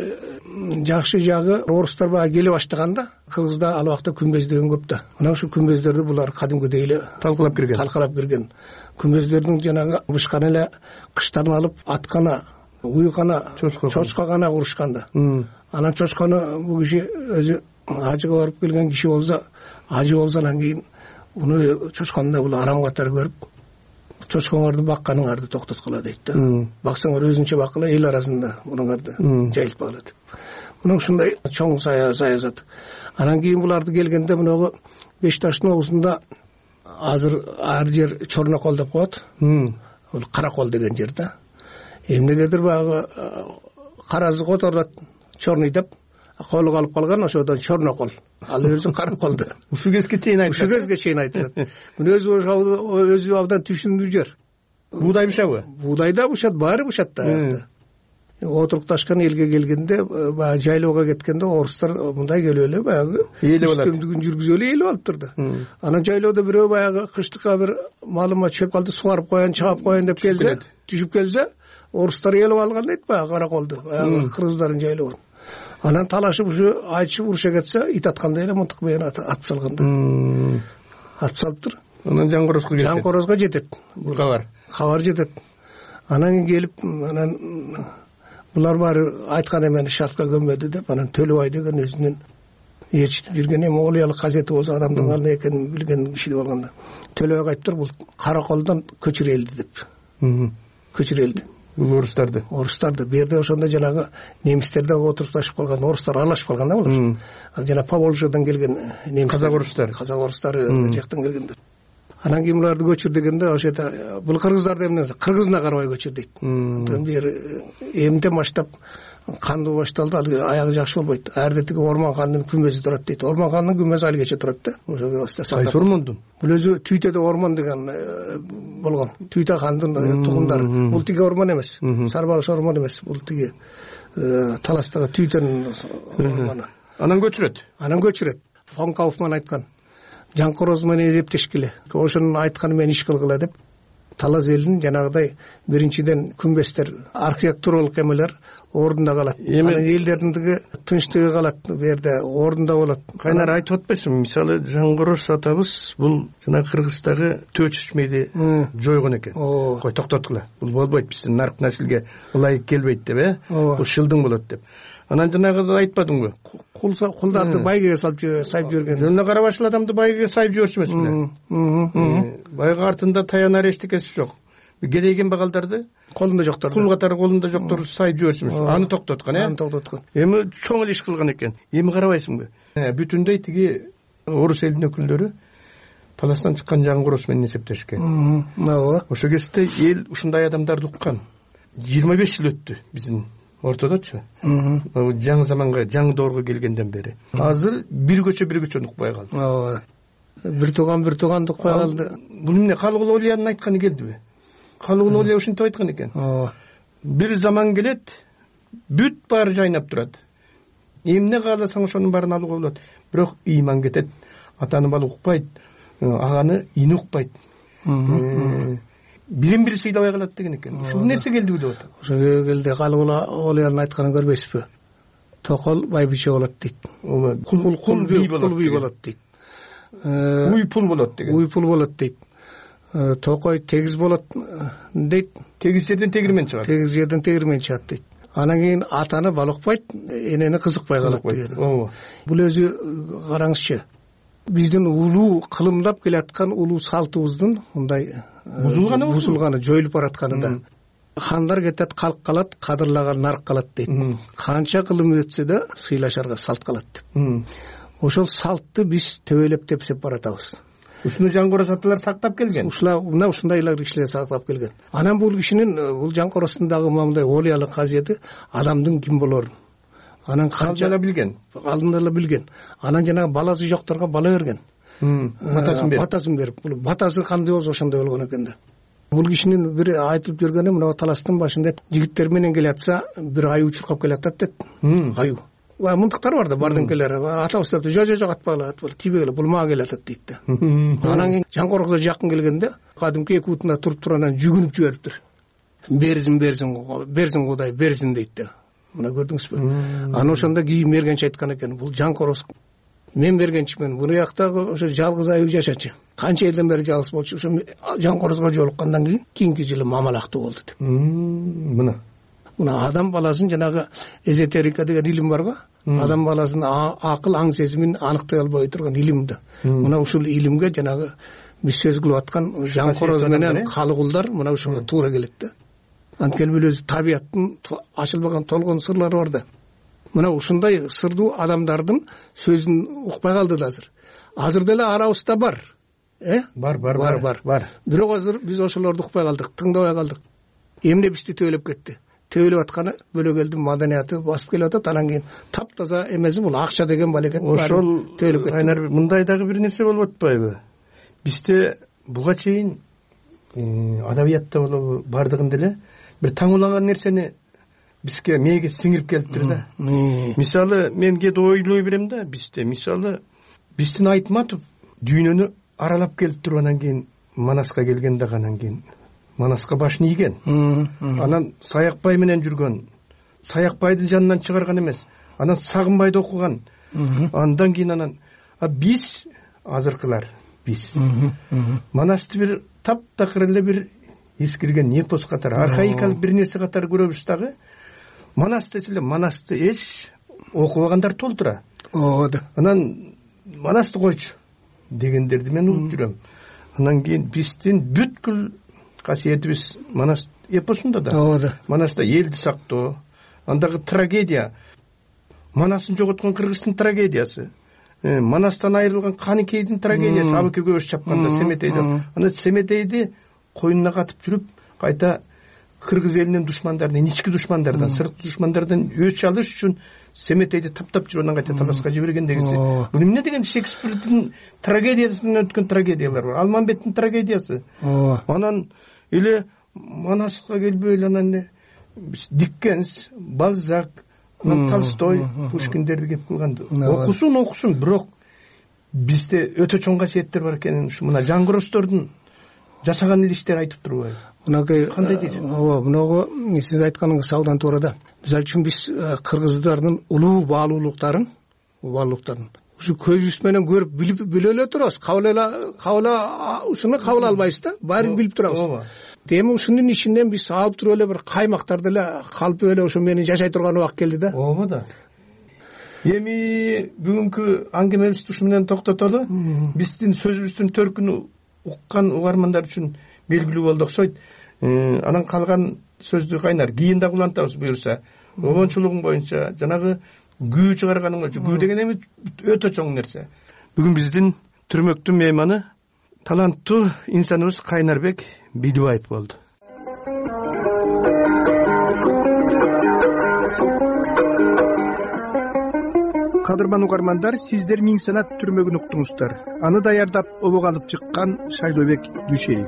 жакшы жагы орустар баягы келе баштаганда Кыргызда ал убакта күмбөз деген көп да. Мына ушул күмбөздөрдү булар кадимкидей эле талкалап кирген. Талкалап кирген. Күмбөздөрдүн жанагы бышкан эле кыштарын алып аткана, уйкана, чочкагана курушканда. Анан чочканы бул киши өзү ажыга барып келген киши болсо, ажы болсо анан кийин уну чочканы бул арам катары көрүп, чочкоңарды бакканыңарды токтоткула дейт да. Баксаңар өзүнчө баккыла, эл арасында мунуңарды жайылтпагыла деп. Мына ушундай чоң саясат. Анан кийин буларды келгенде мынагы беш таштын оозунда азыр ар жер Чорнокол деп коет. Бул Каракол деген жер да. Эмнегедир баягы каразы которулат Чорный деп колу калып калган, ошодон Чорнокол. Ал өзү Каракол да. Ушул кезге чейин айтылат. Ушул кезге чейин айтылат. Мына өзү өзү абдан түшүнүктүү жер. Буудай бышабы? Буудай да бышат, баары бышат да. Отурукташкан элге келгенде, баягы жайлоого кеткенде орустар мындай келип эле баягы үстөмдүгүн жүргүзүп эле ээлеп алыптыр да. Анан жайлоодо бирөө баягы кыштыкка бир малыма чөп алды, сугарып коеюн, чыгап коеюн деп келсе, түшүп келсе, орустар ээлеп алган дейт баягы Караколду, баягы кыргыздардын жайлоогун. Анан талашып ушу айтышып уруша кетсе, ит аткандай эле мынтык менен атып салган да. Атып салыптыр. Анан Жаңкорозго келет. Жаңкорозго жетет. Кабар. Кабар жетет. Анан келип, анан булар баары айткан эмени шартка көмбөдү деп, анан Төлөбай деген өзүнүн ээрчитип жүрген эми Олиялык газети болсо адамдын кандай экенин билген киши болгондо. Төлөбай айтыптыр, бул Караколдон көчүрөлдү деп. Көчүрөлдү. Бул орустарды. Орустарды. Бу жерде ошондо жанагы немистерде отурупташып калган, орустар аралашып калган да булар. Ал жана Поволжьеден келген немис. Казак орустар. Казак орустары жактан келгендер. Анан кийин буларды көчүр дегенде ошо жерде бул кыргыздарды эмне кыргызына карабай көчүр дейт. Антан бир эмден баштап кандуу башталды, ал аягы жакшы болбойт. Әрде тиги Орман хандын күмбөзү турат дейт. Орман хандын күмбөзү ал кече турат да. Ошого Кайсы Ормондун? Бул өзү Түйтөдө Ормон деген болгон. Түйтө хандын тугундары. Бул тиги Ормон эмес. Сарбалыш Ормон эмес. Бул тиги Таластагы Түйтөнүн ормону. Анан көчүрөт. Анан көчүрөт. Фон Кауфман айткан. Жаңкороз менен эсептешкиле. Ошонун айтканы менен иш кылгыла деп Талас элинин жанагыдай биринчиден күмбөздөр, архитектуралык эмелер ордунда калат. Анан элдердин тиги тынчтыгы калат, бу жерде ордунда болот. Кайнар айтып атпайсыңбы? Мисалы Жаңкороз атабыз бул жана Кыргыздагы Төө чечмеди жойгон экен. Кой токтоткула. Бул болбойт, биздин нарк наслге ылайык келбейт деп, э? Бул шылдың болот деп. Анан жанагыда айтпадыңбы? Кулдарды байгеге салып сайып жиберген. Жөнүнө карабашыл адамды байгеге сайып жиберчү эмесмби? Байга артында таянар эчтекеси жок. Кедейген багалдарды колунда жоктор. Кул катары колунда жоктор сайып жиберчү эмес. Аны токтоткон, э? Аны токтоткон. Эми чоң эле иш кылган экен. Эми карабайсыңбы? Бүтүндөй тиги орус элдин өкүлдөрү Таластан чыккан Жаңкороз менен эсептешкен. Ооба. Ошо кезде эл ушундай адамдарды уккан. жыйырма беш жыл өттү биздин ортодочу. Жаңы заманга, жаңы доорго келгенден бери. Азыр бир көчө бир көчөнү укпай калды. Ооба. Бир тууган бир тууганды укпай калды. Бул эмне Калыгул Олиянын айтканы келдиби? Калыгул Олия ушинтип айткан экен. Ооба. Бир заман келет, бүт баары жайнап турат. Эмне кааласаң ошонун баарын алууга болот. Бирок ыйман кетет. Атаны бала укпайт, аганы ини укпайт. Билим бири сыйдабай калат деген экен. Ушул нерсе келдиби деп атат. Ошо келди. Калыгул Олиянын айтканын көрбөйсүзбү? Токол байбиче болот дейт. Кул кул бий болот дейт. Уй пул болот деген. Уй пул болот дейт. Токой тегиз болот дейт. Тегиз жерден тегирмен чыгат. Тегиз жерден тегирмен чыгат дейт. Анан кийин атаны бала укпайт, энени кызыкпай калат деген. Бул өзү караңызчы. Биздин улуу кылымдап келаткан улуу салтыбыздын мындай бузулганы, бузулганы, жоюлуп баратканы да. Хандар кетет, калк калат, кадырлаган нарк калат дейт. Канча кылым өтсө да сыйлашарга салт калат деп. Ошол салтты биз төбөлөп тепсеп баратабыз. Ушуну Жаңкороз аталар сактап келген. Ушула мына ушундайлар кишилер сактап келген. Анан бул кишинин бул Жаңкороздун дагы мындай Олиялык казети адамдын ким болорун. Анан канча алдында билген. Алдында эле билген. Анан жанагы баласы жокторго бала берген. Батасын берип. Батасын берип. Бул батасы кандай болсо ошондой болгон экен да. Бул кишинин бир айтып жүргөнү мына Таластын башында жигиттер менен келатса, бир аю чуркап келатат дейт. Аю. баягы мынтыктар бар да, бардыңкелер атабыз деп жо жо жок атпагыла атпагыла тийбегиле, бул мага келатат дейт да. Анан кийин Жаңкоргузга жакын келгенде кадимки эки бутунда туруп туруп анан жүгүнүп жибериптир. Берзин берзин берзин Кудай берзин дейт да. Мына көрдүңүзбү? Анан ошондо кийин мергенчи айткан экен, бул Жаңкороз мен бергенчимин, бул жактагы ошо жалгыз айыл жашачы. Канча элден бери жалгыз болчу, ошо Жаңкорозго жолуккандан кийин кийинки жылы мамалактуу болду деп. Мына Мына адам баласын жанагы эзотерика деген илим барго. Адам баласынын акыл аң сезимин аныктай албай турган илим да. Мына ушул илимге жанагы биз сөз кылып аткан Жаңкороз менен Калыгулдар мына ушуга туура келет да. Анткени бул өзү табияттын ачылбаган толгон сырлары бар да. Мына ушундай сырдуу адамдардын сөзүн укпай калды да азыр. Азыр деле арабызда бар. Э? Бар, бар, бар, бар, бар. Бирок азыр биз ошолорду укпай калдык, тыңдабай калдык. Эмне бизди төөлөп кетти? Төөлөп атканы бөлөк элдин маданияты басып келип атат, анан кийин таптаза эмеси бул акча деген балекет ошол төөлөп кетти. Айнар мындай дагы бир нерсе болуп атпайбы? Бизде буга чейин адабиятта болобу бардыгын деле бир таңууланган нерсени бизге мээге сиңирип келиптир да. Мисалы мен кээде ойлой берем да, бизде мисалы биздин Айтматов дүйнөнү аралап келип туруп анан кийин Манаска келгенде анан кийин Манаска башын ийген. Анан Саякбай менен жүргөн. Саякбайдын жанынан чыгарган эмес. Анан Сагынбайды окуган. Андан кийин анан биз азыркылар биз Манасты бир таптакыр эле бир эскирген эпос катары, архаикалык бир нерсе катары көрөбүз дагы. Манас десе Манасты эч окубагандар толтура. Ооба да. Анан Манасты койчу дегендерди мен угуп жүрөм. Анан кийин биздин бүткүл касиетибиз Манас эпосунда да. Ооба да. Манаста элди сактоо, андагы трагедия, Манасын жоготкон кыргыздын трагедиясы, Манастан айрылган Каныкейдин трагедиясы, Абыке көбөш чапканда Семетейде. Аны Семетейди койнуна катып жүрүп, кайта кыргыз элинин душмандарынан, ички душмандардан, сырткы душмандардан өч алыш үчүн Семетейди таптап жүрүп, анан кайта Таласка жиберген дегенси. Бул эмне деген Шекспирдин трагедиясынан өткөн трагедиялар бар. Алмамбеттин трагедиясы. Анан эле Манаска келбей эле анан Диккенс, Балзак, Толстой, Пушкиндерди кеп кылган. Окусун, окусун, бирок бизде өтө чоң касиеттер бар экенин ушу мына Жаңкороздордун жасаган иштери айтып турбайбы? Мынакей кандай дейсиз? Ооба, мынагы сиз айтканыңыз абдан туура да. Мисалы үчүн биз кыргыздардын улуу баалуулуктарын, баалуулуктарын ушу көзүбүз менен көрүп билип биле эле турабыз. Кабыл эле кабыл ушуну кабыл албайбыз да. Баарын билип турабыз. Эми ушунун ичинен биз алып туруп эле бир каймактарды эле калп эле ошо менен жашай турган убак келди да. Ооба да. Эми бүгүнкү аңгемебизди ушу менен токтотолу. Биздин сөзүбүздүн төркүнү уккан угармандар үчүн белгилүү болду окшойт. Анан калган сөздү Кайнар кийин да улантабыз буюрса. Обончулугуң боюнча жанагы күү чыгарганың боюнча, күү деген эми өтө чоң нерсе. Бүгүн биздин түрмөктүү мейманы таланттуу инсаныбыз Кайнарбек Билибаев болду. Кадырман угармандар, сиздер Миң санат түрмөгүн уктуңуздар. Аны даярдап обого алып чыккан Шайлообек Дүйшеев.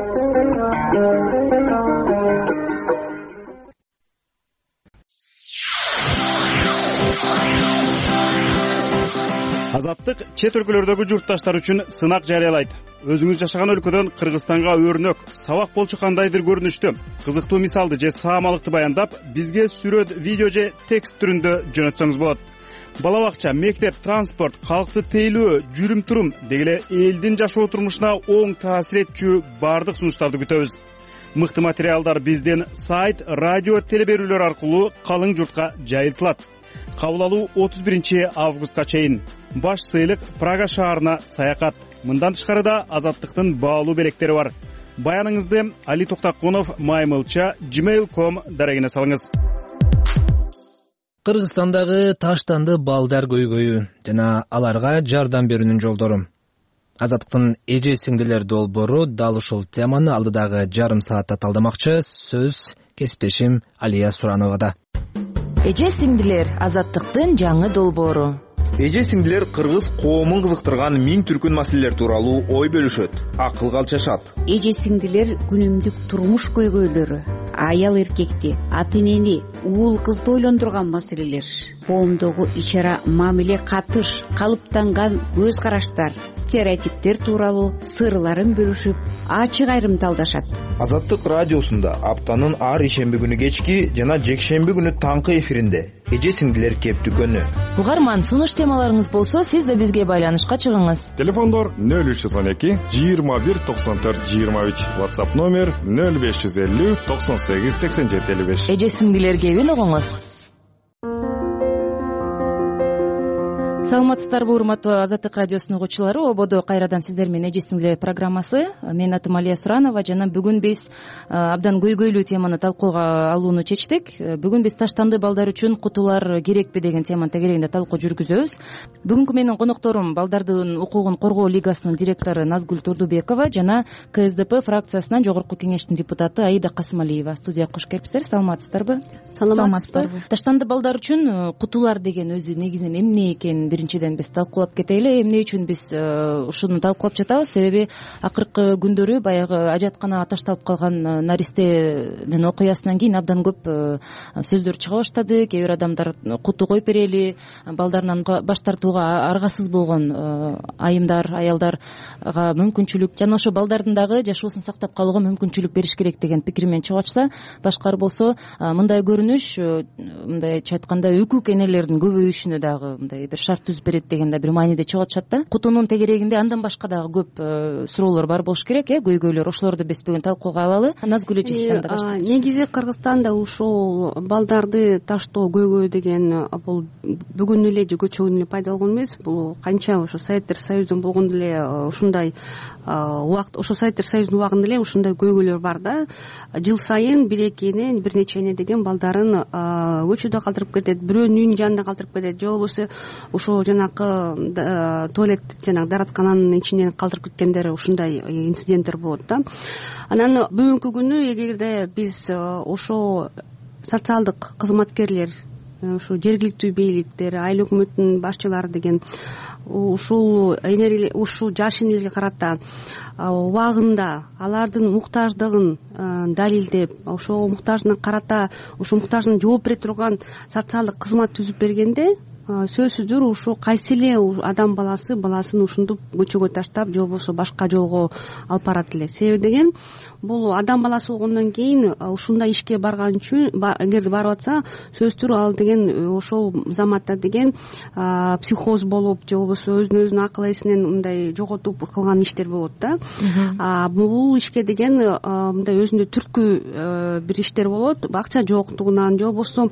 Азаттык чет өлкөлөрдөгү журтташтар үчүн сынак жарыялайт. Өзүңүз жашаган өлкөдөн Кыргызстанга өрнөк, сабак болчу кандайдыр көрүнүштү, кызыктуу мисалды же саамалыкты баяндап, бизге сүрөт, видео же текст түрүндө жөнөтсөңүз болот. Бала бакча, мектеп, транспорт, калкты тейлөө, жүрүм-турум дегеле элдин жашоо турмушуна оң таасир этчү бардык сунуштарды күтөбүз. Мыкты материалдар бизден сайт, радио, телеберүүлөр аркылуу калың журтка жайылтылат. Кабыл алуу отуз биринчи августка чейин. Баш сыйлык Прага шаарына саякат. Мындан тышкары да Азаттыктын баалуу белектери бар. Баяныңызды Али Токтакунов маймылча gmail точка ком дарегине салыңыз. Кыргызстандагы таштанды балдар көйгөйү жана аларга жардам берүүнүн жолдору. Азаттыктын эже сиңдилер долбоору дал ушул теманы алдыдагы жарым саатта талдамакчы. Сөз кесиптешим Алия Сурановада. Эже сиңдилер Азаттыктын жаңы долбоору. Эже сиңдилер кыргыз коомун кызыктырган миң түркүн маселелер тууралуу ой бөлүшөт, акылга алчашат. Эже сиңдилер күнүмдүк турмуш көйгөйлөрү, аял эркекти, ата энени, уул кызды ойлондурган маселелер, коомдогу ич ара мамиле катыш, калыптанган көз караштар, стереотиптер тууралуу сырларын бөлүшүп, ачык айрымталдашат. Азаттык радиосунда аптанын ар ишемби күнү кечки жана жекшемби күнү таңкы эфиринде эже сиңдилер кеп дүкөнү. Угарман, сунуш темаларыңыз болсо, сиз да бизге байланышка чыгыңыз. Телефондор нөл үч жүз он эки жыйырма бир токсон төрт жыйырма үч, WhatsApp номер нөл беш жүз элүү токсон сегиз сексен жети элүү беш. Эже сиңдилер кебин угуңуз. Саламатсыздарбы, урматтуу Азаттык радиосунун угуучулары, ободо кайрадан сиздер менен эже сиңдилер программасы. Менин атым Алия Суранова жана бүгүн биз абдан көйгөйлүү теманы талкууга алууну чечтик. Бүгүн биз таштанды балдар үчүн кутулар керекпи деген теманын тегерегинде талкуу жүргүзөбүз. Бүгүнкү менин конокторум балдардын укугун коргоо лигасынын директору Назгүл Турдубекова жана Ка Эс Де Пэ фракциясынан жогорку кеңештин депутаты Аида Касымалиева. Студияга кош келипсиздер. Саламатсыздарбы? Саламатсыздарбы. Таштанды балдар үчүн кутулар деген өзү негизинен эмне экенин биринчиден биз талкуулап кетели. Эмне үчүн биз ушуну талкуулап жатабыз? Себеби акыркы күндөрү баягы ажатканага ташталып калган наристенин окуясынан кийин абдан көп сөздөр чыга баштады. Кээ бир адамдар куту коюп берели, балдарынан баш тартууга аргасыз болгон айымдар, аялдарга мүмкүнчүлүк жана ошо балдардын дагы жашоосун сактап калууга мүмкүнчүлүк бериш керек деген пикир менен чыгып атышса, башкары болсо мындай көрүнүш, мындайча айтканда өкүк энелердин көбөйүшүнө дагы мындай бир шарт түзүп берет деген да бир мааниде чыгып атышат да. Кутунун тегерегинде андан башка дагы көп суроолор бар болуш керек, э, көйгөйлөр. Ошолорду биз бүгүн талкууга алалы. Назгүл эже, сиз анда баштайсыз. Негизи Кыргызстанда ушул балдарды таштоо көйгөй деген бул бүгүн эле же көчөгөн эле пайда болгон эмес. Бул канча ошо Советтер Союзунун болгондо эле ушундай убакыт, ошо Советтер Союзунун убагында эле ушундай көйгөйлөр бар да. Жыл сайын бир эки эне, бир нече эне деген балдарын көчөдө калтырып кетет, бирөөнүн үйүнүн жанында калтырып кетет, же болбосо ошо жанакы туалет жанагы даараткананын ичинен калтырып кеткендер, ушундай инциденттер болот да. Анан бүгүнкү күнү эгерде биз ошо социалдык кызматкерлер, ушу жергиликтүү бийликтер, айыл өкмөтүнүн башчылары деген ушул ушул жаш энелерге карата убагында алардын муктаждыгын далилдеп, ошого муктаждыгына карата ошо муктаждыгына жооп бере турган социалдык кызмат түзүп бергенде сөзсүздөр ушу кайсы эле адам баласы баласын ушинтип көчөгө таштап же болбосо башка жолго алып барат эле. Себеби деген бул адам баласы болгондон кийин ушундай ишке барган үчүн эгерде барып атса сөзсүздөр ал деген ошол заматта деген психоз болуп же болбосо өзүн өзүнүн акыл эсинен мындай жоготуп кылган иштер болот да. Бул ишке деген мындай өзүндө түрткү бир иштер болот, акча жоктугунан же болбосо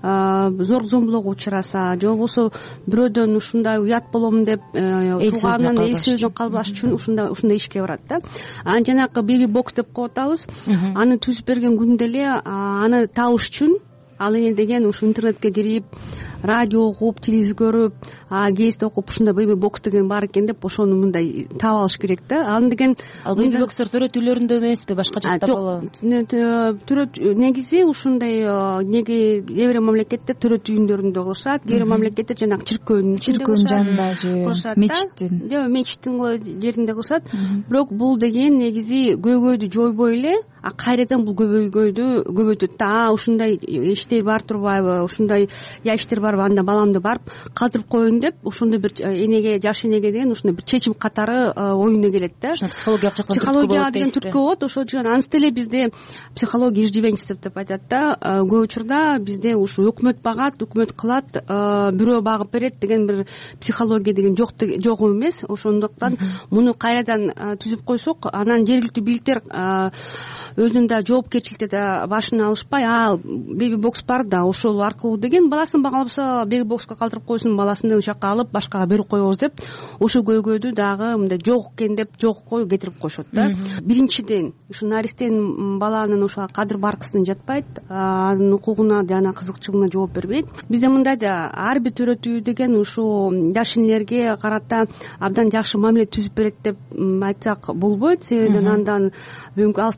зор зомбулукка учураса же болбосо бирөөдөн ушундай уят болом деп тууганын эси өзүнө калбаш үчүн ушундай ушундай ишке барат да. Анан жанакы беби бокс деп коюп атабыз. Аны түзүп берген күндө эле аны табыш үчүн ал эне деген ушу интернетке кирип, радио угуп, телевизор көрүп, гезит окуп, ушундай беби бокс деген бар экен деп ошону мындай таап алыш керек да. Аны деген ал беби бокстор төрөтүүлөрүндө эмеспи, башка жакта болобу? Төрөт негизи ушундай неге кээ бир мамлекетте төрөтүү үйүндөрүндө кылышат, кээ бир мамлекетте жанагы чиркөөнүн чиркөөнүн жанында же мечиттин же мечиттин жеринде кылышат. Бирок бул деген негизи көйгөйдү жойбой эле кайрадан бул көбөйгөйдү көбөйтөт да. Ушундай иштер бар турбайбы, ушундай я иштер барбы, анда баламды барып калтырып коеюн деп ошондой бир энеге, жаш энеге деген ушундай бир чечим катары оюна келет да. Психологиялык жактан психология деген түрткү болот. Ошол үчүн анысы деле бизде психология иждивенчество деп айтат да. Көп учурда бизде ушу өкмөт багат, өкмөт кылат, бирөө багып берет деген бир психология деген жок жок эмес. Ошондуктан муну кайрадан түзүп койсок, анан жергиликтүү бийликтер өзүнүн да жоопкерчиликти да башына алышпай, а беби бокс бар да, ошол аркылуу деген баласын бага алса беби бокска калтырып койсун, баласын ушул жака алып башкага берип коебуз деп ошо көйгөйдү дагы мындай жок экен деп жокко кетирип коюшат да. Биринчиден ушу наристенин баланын ошо кадыр баркысына жатпайт, анын укугуна жана кызыкчылыгына жооп бербейт. Бизде мындай да, ар бир төрөтүү деген ушу жаш энелерге карата абдан жакшы мамиле түзүп берет деп айтсак болбойт. Себеби андан бүгүнкү ал стандарттан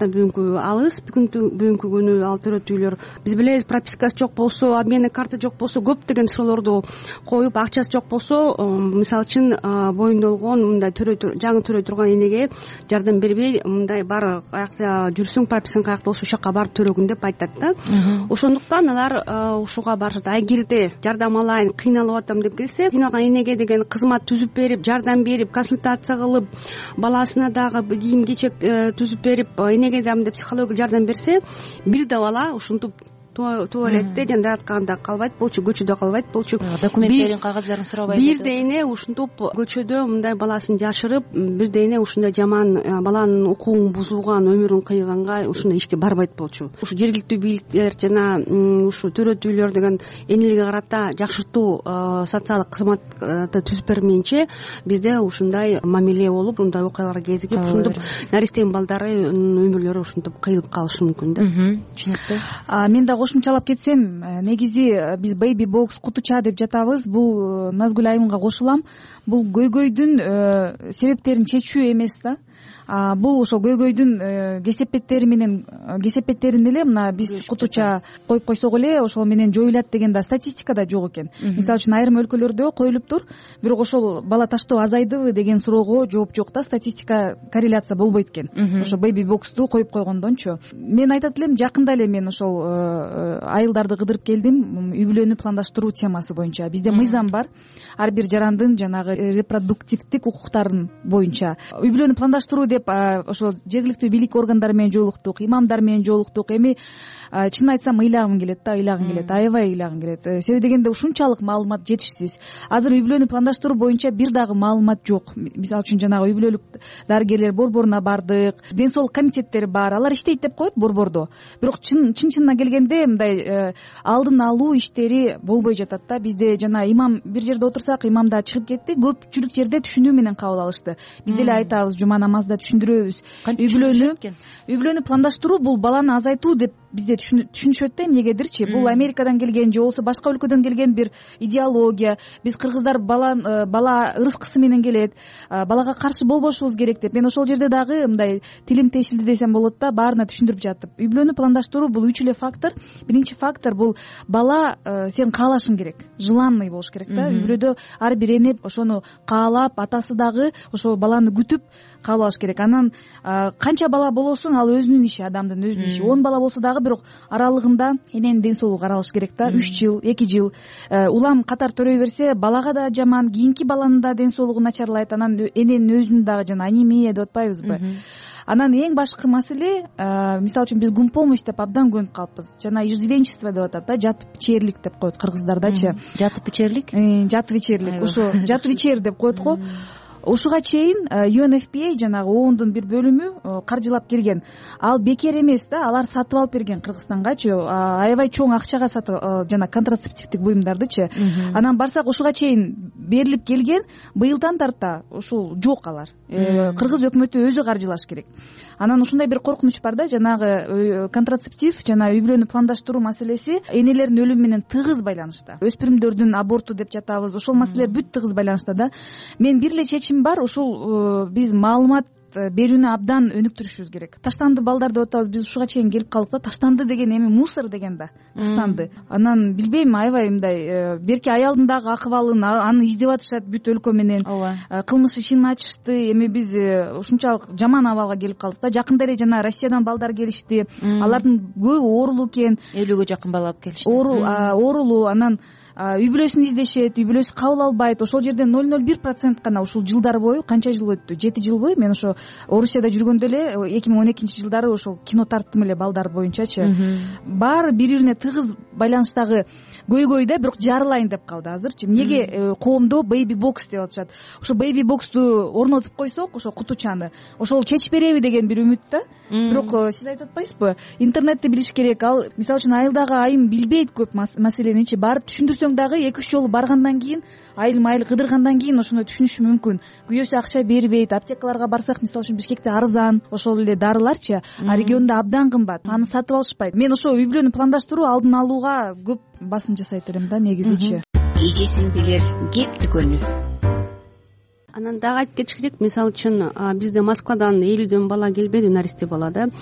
бүгүнкү алыс бүгүнкү күнү ал төрөт үйлөр биз билебиз, пропискасы жок болсо, обменный карта жок болсо, көптөгөн суроолорду коюп, акчасы жок болсо, мисалы үчүн боюндолгон мындай жаңы төрөй турган энеге жардам бербей, мындай бар каякта жүрсүң, пропискаң каякта болсо ушул жака барып төрөгүн деп айтат да. Ошондуктан алар ушуга барышат. Эгерде жардам алайын, кыйналып атам деп келсе, кыйналган энеге деген кызмат түзүп берип, жардам берип, консультация кылып, баласына дагы кийим кечек түзүп берип, энеге дагы психологиялык жардам берсе, бир да бала ушинтип туалетте жана даатканда калбайт болчу, көчөдө калбайт болчу, документтерин, кагаздарын сурабайт. Бир дене ушинтип көчөдө мындай баласын жашырып, бир дене ушундай жаман баланын укугун бузууган, өмүрүн кыйганга ушундай ишке барбайт болчу. Ушу жергиликтүү бийликтер жана ушу төрөт үйлөр деген энелерге карата жакшыртуу социалдык кызматты түзүп бермейинче бизде ушундай мамиле болуп, мындай окуяларга кезигип, ушинтип наристенин балдары өмүрлөрү ушинтип кыйылып калышы мүмкүн да. Түшүнүктүү. Мен да кошумчалап кетсем, негизи биз бейби бокс, кутуча деп жатабыз. Бул Назгүл айымга кошулам. Бул көйгөйдүн себептерин чечүү эмес да. Бул ошол көйгөйдүн кесепеттери менен кесепеттерин эле мына биз кутуча коюп койсок эле ошол менен жоюлат деген да статистикада жок экен. Мисалы үчүн айрым өлкөлөрдө коюлуптур, бирок ошол бала таштоо азайдыбы деген суроого жооп жок да, статистика корреляция болбойт экен. Ошо бейби боксту коюп койгондончу. Мен айтат элем, жакында эле мен ошол айылдарды кыдырып келдим, үй бүлөнү пландаштыруу темасы боюнча. Бизде мыйзам бар, ар бир жарандын жанагы репродуктивдик укуктарын боюнча. Үй бүлөнү пландаштыруу деп ошо жергиликтүү бийлик органдары менен жолуктук, имамдар менен жолуктук. Эми чынын айтсам ыйлагым келет да, ыйлагым келет, аябай ыйлагым келет. Себеби дегенде ушунчалык маалымат жетишсиз. Азыр үй бүлөнү пландаштыруу боюнча бир дагы маалымат жок. Мисалы үчүн жанагы үй бүлөлүк дарыгерлер борборуна бардык, ден соолук комитеттери бар, алар иштейт деп коет борбордо. Бирок чын чынына келгенде мындай алдын алуу иштери болбой жатат да. Бизде жана имам бир жерде отурсак, имам да чыгып кетти, көпчүлүк жерде түшүнүү менен кабыл алышты. Биз деле айтабыз, жума намазда түшүндүрөбүз. Үй бүлөнү үй бүлөнү пландаштыруу бул баланы азайтуу деп бизде түшүнүшөт да, эмнегедирчи. Бул Америкадан келген же болбосо башка өлкөдөн келген бир идеология. Биз кыргыздар бала бала ырыскысы менен келет, балага каршы болбошубуз керек деп. Мен ошол жерде дагы мындай тилим тешилди десем болот да, баарына түшүндүрүп жаттым. Үй бүлөнү пландаштыруу бул үч эле фактор. Биринчи фактор бул бала сен каалашың керек, желанный болуш керек да. Үй бүлөдө ар бир эне ошону каалап, атасы дагы ошол баланы күтүп кабыл алыш керек. Анан канча бала болосуң, ал өзүнүн иши, адамдын өзүнүн иши. он бала болсо дагы бирок аралыгында эненин ден соолугу каралыш керек да. үч жыл, эки жыл улам катар төрөй берсе, балага да жаман, кийинки баланын да ден соолугу начарлайт. Анан эненин өзүнүн дагы жана анемия деп атпайбызбы? Анан эң башкы маселе, мисалы үчүн биз гумпомощь деп абдан көнүп калыппыз. Жана иждивенчество деп атат да, жатып ичерлик деп коет кыргыздардачы. Жатып ичерлик? Жатып ичерлик. Ошо жатып ичер деп коет го. Ушуга чейин ю эн эф пи эй жанагы оондун бир бөлүмү каржылап келген. Ал бекер эмес да, алар сатып алып берген Кыргызстангачы, аябай чоң акчага сатып, жана контрацептивдик буюмдардычы. Анан барсак ушуга чейин берилип келген, быйылдан тарта ушул жок алар. Кыргыз өкмөтү өзү каржылаш керек. Анан ушундай бир коркунуч бар да, жанагы контрацептив жана үй бүлөнү пландаштыруу маселеси энелердин өлүмү менен тыгыз байланышта. Өспүрүмдөрдүн аборту деп жатабыз, ошол маселелер бүт тыгыз байланышта да. Мен бир эле чечим бар, ушул биз маалымат берүүнү абдан өнүктүрүшүбүз керек. Таштанды балдар деп атабыз, биз ушуга чейин келип калдык да. Таштанды деген эми мусор деген да. Таштанды. Анан билбейм, аябай мындай берки аялдын дагы акыбалын, аны издеп атышат бүт өлкө менен. Кылмыш ишин ачышты. Эми биз ушунчалык жаман абалга келип калдык да. Жакында эле жана Россиядан балдар келишти. Алардын көбү оорулуу экен. элүүгө жакын бала алып келишти. Оорулуу, анан үй бүлөсүн издешет, үй бүлөсү кабыл албайт. Ошол жерде ноль ноль бир процент гана ушул жылдар бою, канча жыл өттү? жети жылбы? Мен ошо Орусияда жүргөндө эле эки миң он экинчи жылдары ошол кино тарттым эле балдар боюнчачы. Баары бири бирине тыгыз байланыштагы көйгөй да, бирок жарылайын деп калды азырчы. Эмнеге коомдо бейби бокс деп атышат? Ошо бейби боксту орнотуп койсок, ошо кутучаны, ошол чечип береби деген бир үмүт да. Бирок сиз айтып атпайсызбы? Интернетти билиш керек. Ал мисалы үчүн айылдагы айым билбейт көп маселеничи. Барып түшүндүрсөң дагы эки үч жолу баргандан кийин, айыл майыл кыдыргандан кийин ошону түшүнүшү мүмкүн. Күйөөсү акча бербейт. Аптекаларга барсак, мисалы үчүн Бишкекте арзан ошол эле дарыларчы, а региондо абдан кымбат. Аны сатып алышпайт. Мен ошо үй бүлөнү пландаштыруу, алдын алууга көп басым жасайт элем да, негизичи. Эже сиңдилер кеп дүкөнү. анан дагы айтып кетиш керек, мисалы үчүн бизде Москвадан элүүдөн бала келбеди, наристе бала да.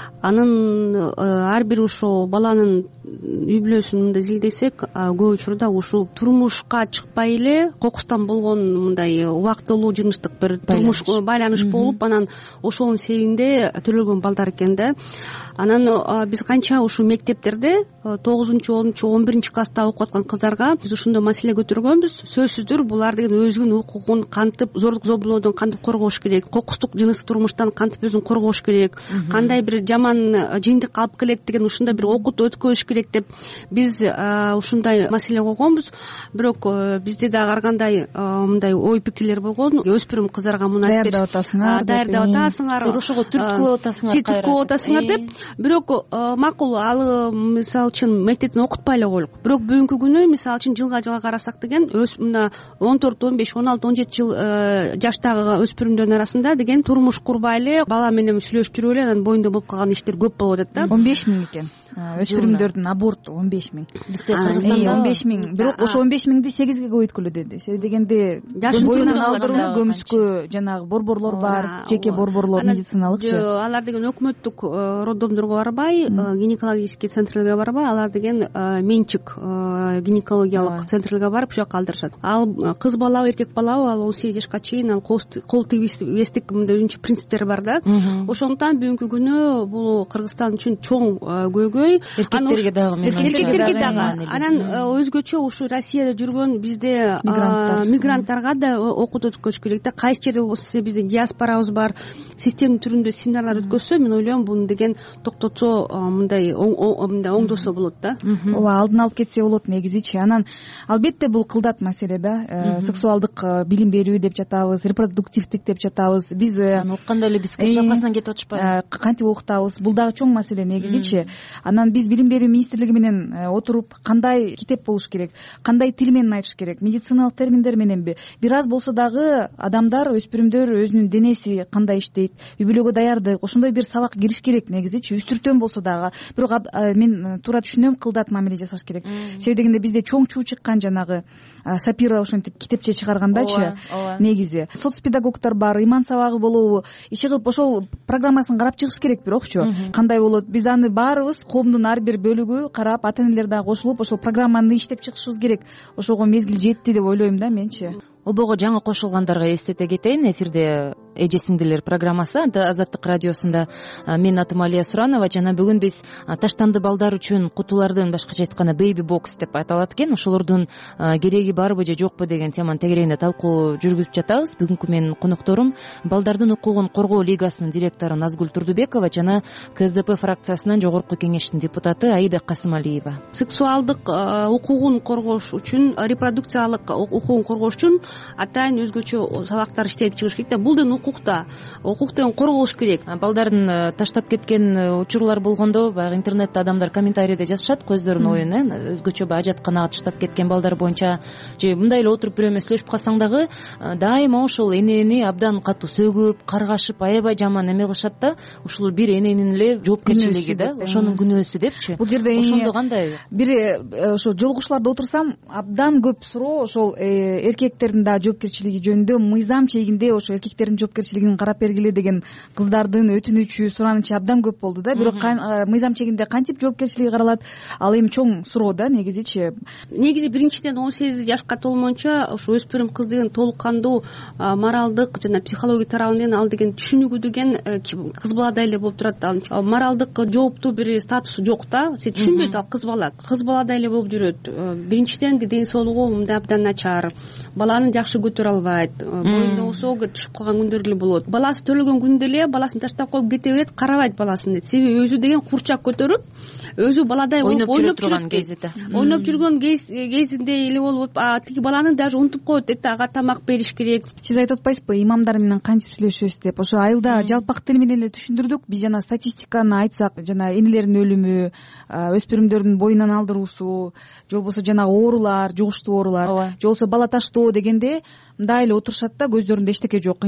Анын ар бир ошо баланын үй бүлөсүн мындай изилдесек, көп учурда ушул турмушка чыкпай эле кокустан болгон мындай убактылуу жыныстык бир турмуш байланыш болуп, анан ошонун себебинде төрөлгөн балдар экен да. Анан биз канча ушул мектептерде тогузунчу онунчу он биринчи класста окуп аткан кыздарга биз ушундай маселе көтөргөнбүз. Сөзсүздүр, булар деген өзүнүн укугун кантип, зорлук зомбулоодон кантип коргош керек, кокустук жыныстык турмуштан кантип өзүн коргош керек, кандай бир жаман жыйынтыкка алып келет деген ушундай бир окутуу өткөзүш керек деп биз ушундай маселе койгонбуз. Бирок bizde дагы ар кандай мындай ой пикирлер болгон. Өспүрүм кыздарга муну айтып даярдап атасыңар, даярдап атасыңар, силер ошого түрткү болуп атасыңар, силер түрткү болуп атасыңар деп. Бирок макул, ал мисалы үчүн мектептен окутпай эле койлук. Бирок бүгүнкү күнү мисалы үчүн жылга жылга карасак деген мына он төрт он беш он алты он жети жыл жаштагы өспүрүмдөрдүн арасында деген турмуш курбай эле бала менен сүйлөшүп жүрүп эле анан боюнда болуп калган иштер көп болуп атат да. он беш миң экен өспүрүмдөрдүн аборту, он беш миң. Бизде Кыргызстанда он беш миң. Бирок ошо он беш миңди сегизге көбөйткүлө деди. Себеби дегенде боюнан алдырууну көмүскө жанагы борборлор бар, жеке борборлор, медициналыкчы. Алар деген өкмөттүк роддомдорго барбай, гинекологический центрлерге барбай, алар деген менчик гинекологиялык центрлерге барып ошол жака алдырышат. Ал кыз балабы, эркек балабы, ал он сегиз жашка чейин ал кол тийбестик мындай өзүнчө принциптери бар да. Ошондуктан бүгүнкү күнү бул Кыргызстан үчүн чоң көйгөй. Эркектерге дагы эркектерге дагы анан өзгөчө ушу Россияда жүргөн бизде мигранттарга да окутуу өткөзүш керек да. Кайсы жерде болсо бизде диаспорабыз бар, система түрүндө семинарлар өткөзсө, мен ойлойм буну деген токтотсо мындай мындай оңдосо болот да. Ооба, алдын алып кетсе болот негизичи. Анан албетте бул кылдат маселе да. Сексуалдык билим берүү деп жатабыз, репродуктивдик деп жатабыз. Биз укканда эле биз жакасынан кетип атышпайбы? Кантип окутабыз? Бул дагы чоң маселе негизичи. Анан биз билим берүү министрлиги менен отуруп кандай китеп болуш керек, кандай тил менен айтыш керек, медициналык терминдер мененби, бир аз болсо дагы адамдар, өспүрүмдөр өзүнүн денеси кандай иштейт, үй бүлөгө даярдык, ошондой бир сабак кириш керек негизичи. Үстүртөн болсо дагы. Бирок мен туура түшүнөм, кылдат мамиле жасаш керек. Себеби дегенде бизде чоң чуу чыккан жанагы Шапира ошентип китепче чыгаргандачы негизи. Соц педагогдор бар, иман сабагы болобу, иши кылып ошол программасын карап чыгыш керек. Бирокчу кандай болот? Биз аны баарыбыз коомдун ар бир бөлүгү карап, ата энелер дагы кошулуп ошол программаны иштеп чыгышыбыз керек. Ошого мезгил жетти деп ойлойм да менчи. Обого жаңы кошулгандарга эстете кетейин. Эфирде эже сиңдилер программасы Азаттык радиосунда. Менин атым Алия Суранова жана бүгүн биз таштанды балдар үчүн кутулардын, башкача айтканда baby box деп аталат экен, ошолордун кереги барбы же жокпу деген теманын тегерегинде талкуу жүргүзүп жатабыз. Бүгүнкү менин конокторум Балдардын укугун коргоо лигасынын директору Назгүл Турдубекова жана КСДП фракциясынын жогорку кеңештин депутаты Аида Касымалиева. Сексуалдык укугун коргош үчүн, репродукциялык укугун коргош үчүн атайын өзгөчө сабактар иштелип чыгыш керек да. Бул деген укукта, укук деген корголуш керек. Балдардын таштап кеткен учурлар болгондо баягы интернетте адамдар комментарийде жазышат көздөрүнүн оюн, э өзгөчө ажатканага таштап кеткен балдар боюнча же мындай эле отуруп бирөө менен сүйлөшүп калсаң дагы дайыма ошол энени абдан катуу сөгүп, каргашып, аябай жаман эме кылышат да. Ушул бир эненин эле жоопкерчилиги да, ошонун күнөөсү депчи. Бул жерде ошондо кандай? Бир ошо жолугушууларда отурсам, абдан көп суроо ошол эркектердин да жоопкерчилиги жөнүндө. Мыйзам чегинде ошо эркектердин жоопкерчилигин карап бергиле деген кыздардын өтүнүчү, суранычы абдан көп болду да. Бирок мыйзам чегинде кантип жоопкерчилиги каралат? Ал эми чоң суроо да негизичи. Негизи биринчиден он сегиз жашка толмоюнча ошо өспүрүм кыз деген толук кандуу моралдык жана психология тарабынан ал деген түшүнүгү деген кыз баладай эле болуп турат. Ал моралдык жооптуу бир статусу жок да. Сен түшүнбөйт, ал кыз бала кыз баладай эле болуп жүрөт. Биринчиден ден соолугу мындай абдан начар, баланы жакшы көтөрө албайт, боюнда осоого түшүп калган күндөр деле болот. Баласы төрөлгөн күндө эле баласын таштап коюп кете берет, карабайт баласын дейт. Себеби өзү деген курчак көтөрүп, өзү баладай болуп ойноп жүргөн кезинде ойноп жүргөн кезинде эле болуп, тиги баланы даже унутуп коет дейт, ага тамак бериш керек. Сиз айтып атпайсызбы, имамдар менен кантип сүйлөшөбүз деп? Ошо айылда жалпак тил менен эле түшүндүрдүк. Биз жана статистиканы айтсак, жана энелердин өлүмү, өспүрүмдөрдүн боюнан алдыруусу, же болбосо жанагы оорулар, жугуштуу оорулар, же болбосо бала таштоо дегенде мындай эле отурушат да, көздөрүндө эчтеке жок, ушундай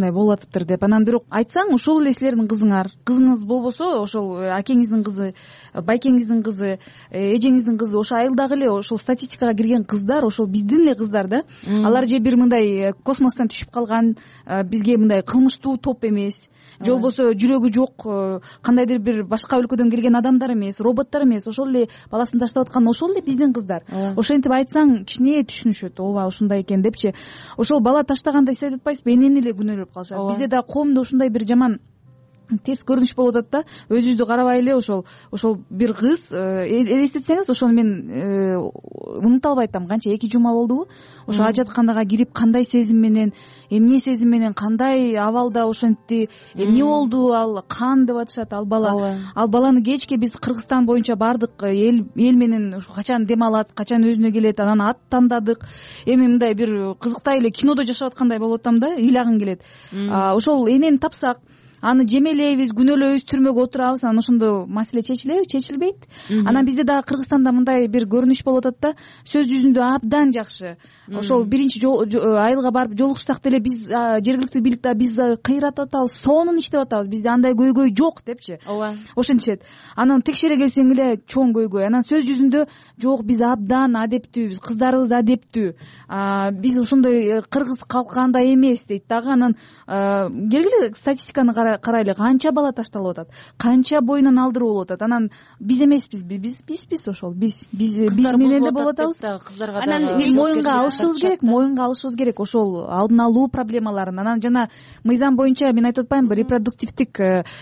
ушундай болуп атыптыр деп. Анан бирок айтсаң, ошол эле силердин кызыңар, кызыңыз болбосо ошол акеңиздин кызы, байкеңиздин кызы, эжеңиздин кызы, ошо айылдагы эле ошол статистикага кирген кыздар ошол биздин эле кыздар да. Алар же бир мындай космостон түшүп калган, бизге мындай кылмыштуу топ эмес, же болбосо жүрөгү жок кандайдыр бир башка өлкөдөн келген адамдар эмес, роботтор эмес, ошол эле баласын таштап аткан ошол эле биздин кыздар. Ошентип айтсаң кичине түшүнүшөт, ооба ушундай экен депчи. Ошол бала таштаганда эстеп атпайсызбы, энени эле күнөөлөп калышат. Бизде да коомдо ушундай бир жаман терс көрүнүш болуп атат да, өзүбүздү карабай эле ошол ошол бир кыз, элестетсеңиз, ошону мен унута албай атам, канча эки жума болдубу, ошо ажатканага кирип кандай сезим менен, эмне сезим менен, кандай абалда ошентти, эмне болду, ал кан деп атышат ал бала. Ал баланы кечке биз Кыргызстан боюнча бардык эл эл менен качан дем алат, качан өзүнө келет, анан ат тандадык. Эми мындай бир кызыктай эле кинодо жашап аткандай болуп атам да, ыйлагым келет. Ошол энени тапсак, аны жемелейбиз, күнөөлөйбүз, түрмөгө отурабыз, анан ошондо маселе чечилеби, чечилбейт. Анан бизде дагы Кыргызстанда мындай бир көрүнүш болуп атат да, сөз жүзүндө абдан жакшы. Ошол биринчи айылга барып жолугушсак деле биз жергиликтүү бийликте биз кыйратып атабыз, сонун иштеп атабыз, бизде андай көйгөй жок депчи. Ооба. Ошентишет. Анан текшере келсең эле чоң көйгөй. Анан сөз жүзүндө жок, биз абдан адептүүбүз, кыздарыбыз адептүү. Биз ошондой кыргыз калкы андай эмес дейт дагы. Анан келгиле статистиканы карайлы, канча бала ташталып атат, канча боюнан алдыруу болуп атат. Анан биз эмеспиз, биз бизбиз ошол, биз биз биз менен эле болуп атабыз. Анан биз моюнга алышыбыз керек, моюнга алышыбыз керек ошол алдын алуу проблемаларын. Анан жана мыйзам боюнча мен айтып атпаймынбы, репродуктивдик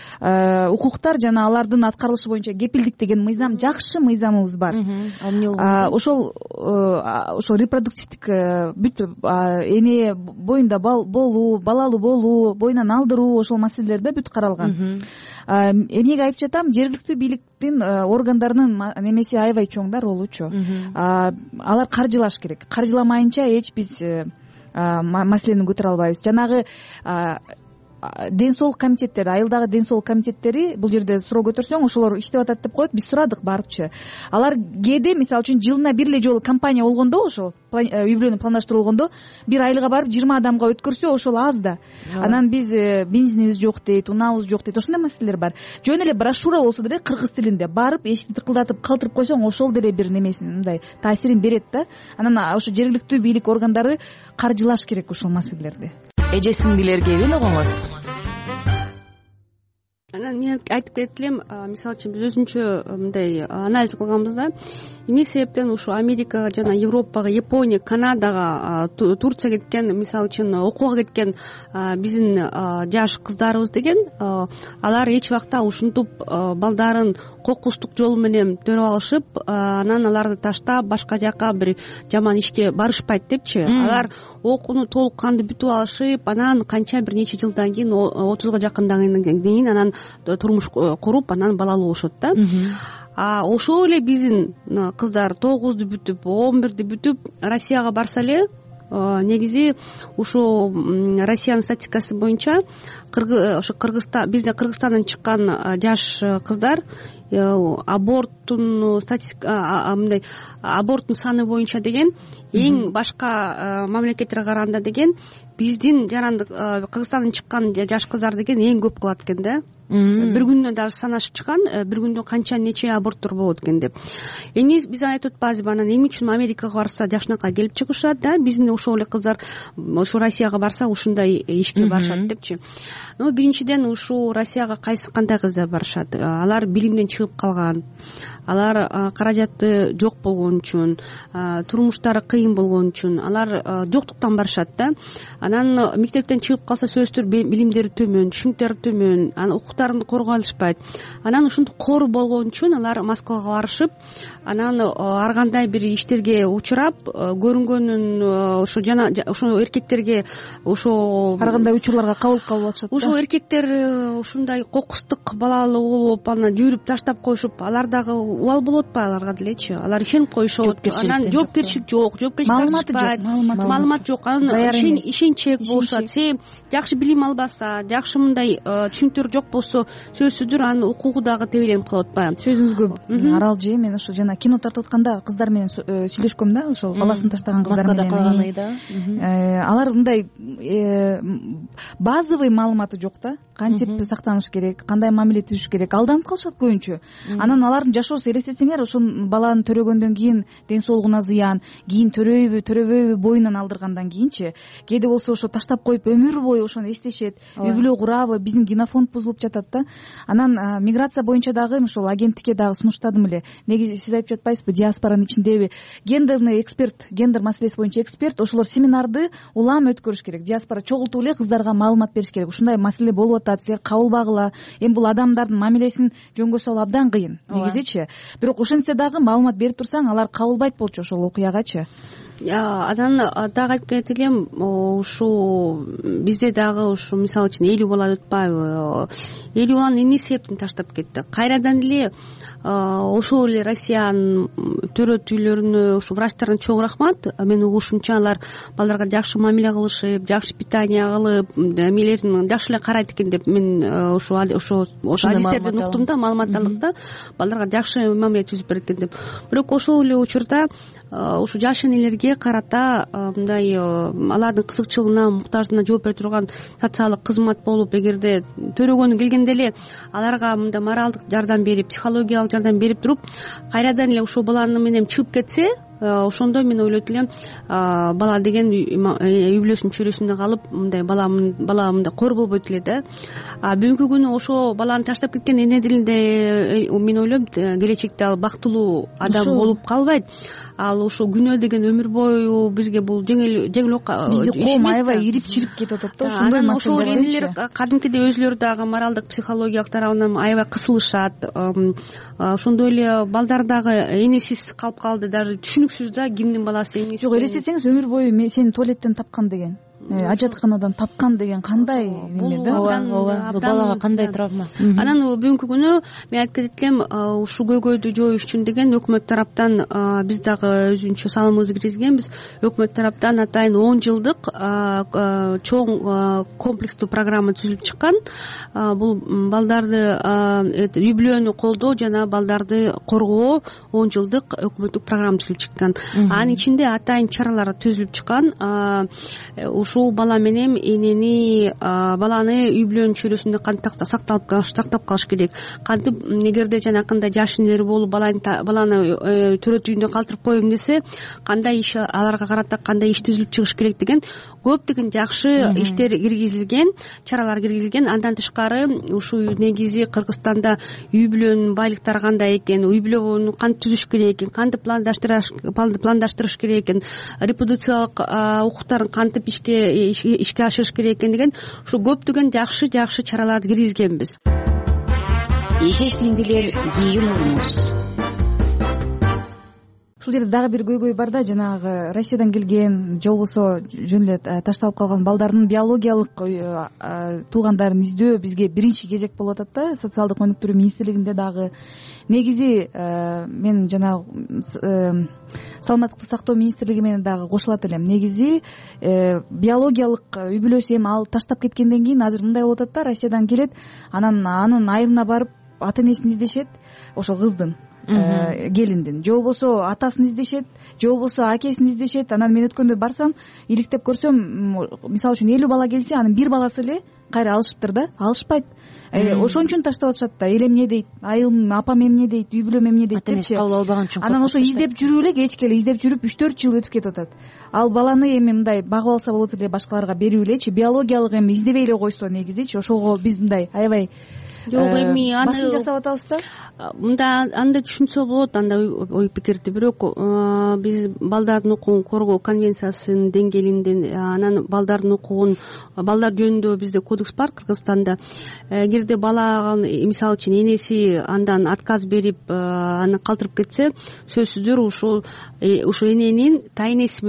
укуктар жана алардын аткарылышы боюнча кепилдик деген мыйзам, жакшы мыйзамыбыз бар. Ошол ошол репродуктивдик бүт эне боюнда болуу, балалуу болуу, боюнан алдыруу, ошол маселелер да бүт каралган. Эмнеге айтып жатам? Жергиликтүү бийликтин органдарынын немеси аябай чоң да, ролучу. Алар каржылаш керек. Каржыламайынча эч биз маселени көтөрө албайбыз. Жанагы ден соолук комитеттери, айылдагы ден соолук комитеттери, бул жерде суроо көтөрсөң, ошолор иштеп атат деп коет. Биз сурадык барыпчы. Алар кээде, мисалы үчүн, жылына бир эле жолу компания болгондо, ошол үй бүлөнү пландаштырылгондо, бир айылга барып жыйырма адамга өткөрсө, ошол аз да. Анан биз бензинибиз жок дейт, унаабыз жок дейт, ошондой маселелер бар. Жөн эле брошюра болсо деле кыргыз тилинде барып эшикти тыкылдатып калтырып койсоң, ошол деле бир немесин, мындай таасирин берет да. Анан ошо жергиликтүү бийлик органдары каржылаш керек ошол маселелерди. Эже сиңдилерге эбен огоңуз. Анан мен айтып кетет элем, мисалы үчүн биз өзүнчө мындай анализ кылганбыз да, эмне себептен ушу Америкага жана Европага, Япония, Канадага, Турция кеткен, мисалы үчүн окууга кеткен биздин жаш кыздарыбыз деген, алар эч убакта ушинтип балдарын кокустук жол менен төрөп алышып, анан аларды таштап башка жака бир жаман ишке барышпайт депчи. Алар окууну толук кандуу бүтүп алышып, анан канча бир нече жылдан кийин, отузга жакындагандан кийин анан турмуш куруп, анан балалуу болушот да. А ошол эле биздин кыздар тогузду бүтүп, он бирди бүтүп Россияга барса эле, негизи ушу Россиянын статистикасы боюнча ошо Кыргызстан, биздин Кыргызстандан чыккан жаш кыздар аборттун статистика мындай аборттун саны боюнча деген эң башка мамлекеттерге караганда деген биздин жарандык Кыргызстандан чыккан жаш кыздар деген эң көп кылат экен да. Бир күндө даже санашып чыккан, бир күндө канча нече аборттор болот экен деп. Эми биз айтып атпайбызбы, анан эмне үчүн Америкага барса жакшынакай келип чыгышат да, биздин ошол эле кыздар ушу Россияга барса ушундай ишке барышат депчи. Но биринчиден ушу Россияга кайсы кандай кыздар барышат? Алар билимден чыгып калган, алар каражаты жок болгон үчүн, турмуштары кыйын болгон үчүн, алар жоктуктан барышат да. Анан мектептен чыгып калса сөзсүз билимдери төмөн, түшүнүктөрү төмөн, анан укуктарын коргой алышпайт. Анан ушинтип кор болгон үчүн алар Москвага барышып, анан ар кандай бир иштерге учурап, көрүнгөнүн ошо жана ошо эркектерге ошо ар кандай учурларга кабыл кылып атышат да. Ошо эркектер ушундай кокустук балалуу болуп, аны жүрүп таштап коюшуп, алар дагы убал болуп атпайбы аларга делечи, алар ишенип коюшот, анан жоопкерчилик жок, жоопкерчилик тартышпайт, маалымат жок, анан ишенчек болушат. Себеби жакшы билим албаса, жакшы мындай түшүнүктөр жок болсо сөзсүздүр анын укугу дагы тебеленип калып атпайбы. Сөзүңүзгө аралжы, мен ошо жана кино тартып атканда кыздар менен сүйлөшкөм да, ошол баласын таштаган кыздар менен. Москвада калганы да. Алар мындай базовый маалыматы жок да, кантип сактаныш керек, кандай мамиле түзүш керек, алданып калышат көбүнчө. Анан алардын жашоосу элестетсеңер, ошол баланы төрөгөндөн кийин ден соолугуна зыян, кийин төрөйбү, төрөбөйбү боюнан алдыргандан кийинчи кээде болсо ошо таштап коюп өмүр бою ошону эстешет, үй бүлө курабы, биздин генофонд бузулуп жатат да. Анан миграция боюнча дагы ошол агенттикке дагы сунуштадым эле. Негизи сиз айтып жатпайсызбы, диаспоранын ичиндеби гендерный эксперт, гендер маселеси боюнча эксперт, ошолор семинарды улам өткөрүш керек, диаспора чогултуп эле кыздарга маалымат бериш керек. Ушундай маселе болуп атат, силер кабыл багыла. Эми бул адамдардын мамилесин жөнгө салуу абдан кыйын негизичи. Бирок ошентсе дагы маалымат берип турсаң, алар кабылбайт болчу ошол окуягачы. Анан дагы айтып кетет элем, ушу бизде дагы ушу мисалы үчүн элүү бала өтпайбы, элүү баланы эмне себептен таштап кетти? Кайрадан эле ошол эле Россиянын төрөт үйлөрүнө ушу врачтарына чоң рахмат. Мен угушумча алар балдарга жакшы мамиле кылышып, жакшы питание кылып, эмелерин жакшы эле карайт экен деп мен ошо ошо ошо адистерден уктум да, маалымат алдык да, балдарга жакшы мамиле түзүп берет экен деп. Бирок ошол эле учурда ушу жаш энелерге карата мындай алардын кызыкчылыгына, муктаждыгына жооп бере турган социалдык кызмат болуп, эгерде төрөгөнү келгенде эле аларга мындай моралдык жардам берип, психологиялык жардам берип туруп, кайрадан эле ошол баланы менен чыгып кетсе, ошондо мен ойлойт элем, бала деген үй бүлөсүнүн чөйрөсүндө калып, мындай бала бала мындай кор болбойт эле да. Бүгүнкү күнү ошо баланы таштап кеткен эне делде мен ойлойм, келечекте ал бактылуу адам болуп калбайт. Ал ошо күнөө деген өмүр бою бизге бул жеңил жеңил бизди коом аябай ирип чирип кетип атат да. Ошондой ошол энелер кадимкидей өзүлөрү дагы моралдык, психологиялык тарабынан аябай кысылышат. Ошондой эле балдар дагы энесиз калып калды, даже түшүнүксүз да, кимдин баласы эмес. Жок, элестетсеңиз, өмүр бою мен сени туалеттен тапкан деген, ажатканадан тапкан деген кандай неме да? Ооба, балага кандай травма. Анан бүгүнкү күнү мен айтып кетет элем, ушу көйгөйдү жоюш үчүн деген өкмөт тараптан биз дагы өзүнчө салымыбызды киргизгенбиз. Өкмөт тараптан атайын он жылдык чоң комплекстүү программа түзүлүп чыккан. Бул балдарды, үй бүлөнү колдоо жана балдарды коргоо он жылдык өкмөттүк программа түзүлүп чыккан. Анын ичинде атайын чаралар түзүлүп чыккан. Ушул бала менен энени, баланы үй бүлөнүн чөйрөсүндө кантип сактап сактап калыш керек, кантип эгерде жанакындай жаш энелер болуп баланы төрөт үйүндө калтырып коем десе, кандай иш аларга карата кандай иш түзүлүп чыгыш керек деген көптөгөн жакшы иштер киргизилген, чаралар киргизилген. Андан тышкары ушул негизи Кыргызстанда үй бүлөнүн байлыктары кандай экен, үй бүлөнү кантип түзүш керек экен, кантип пландаштырыш керек экен, репродукциялык укуктарын кантип ишке ишке ашырыш керек экен деген ушу көптөгөн жакшы жакшы чараларды киргизгенбиз. Эже сиңдилер, кийин урмуз. Ушул жерде дагы бир көйгөй бар да, жанагы Россиядан келген, же болбосо жөн эле ташталып калган балдардын биологиялык туугандарын издөө бизге биринчи кезек болуп атат да, социалдык өнүктүрүү министрлигинде дагы. Негизи мен жанагы саламаттыкты сактоо министрлиги менен дагы кошулат элем. Негизи биологиялык үй бүлөсү эми ал таштап кеткенден кийин азыр мындай болуп атат да, Россиядан келет, анан анын айылына барып ата энесин издешет, ошол кыздын, келиндин, же болбосо атасын издешет, же болбосо акесин издешет. Анан мен өткөндө барсам, иликтеп көрсөм, мисалы үчүн элүү бала келсе, анын бир баласы эле кайра алышыптыр да, алышпайт. Ошон үчүн таштап атышат да. Эл эмне дейт, айылым, апам эмне дейт, үй бүлөм эмне дейт депчи. Анан ошо издеп жүрүп эле, кечке эле издеп жүрүп үч төрт жыл өтүп кетип атат. Ал баланы эми мындай багып алса болот эле, башкаларга берип элечи, биологиялык эми издебей эле койсо негизичи, ошого биз мындай аябай жок эми аны басым жасап атабыз да. Мында андай түшүнсө болот, андай ой пикирди. Бирок биз балдардын укугун коргоо конвенциясынын деңгээлинде, анан балдардын укугун, балдар жөнүндө бизде кодекс бар Кыргызстанда. Эгерде бала мисалы үчүн энеси андан отказ берип, аны калтырып кетсе, сөзсүздүр ушул ушу эненин тайнеси менен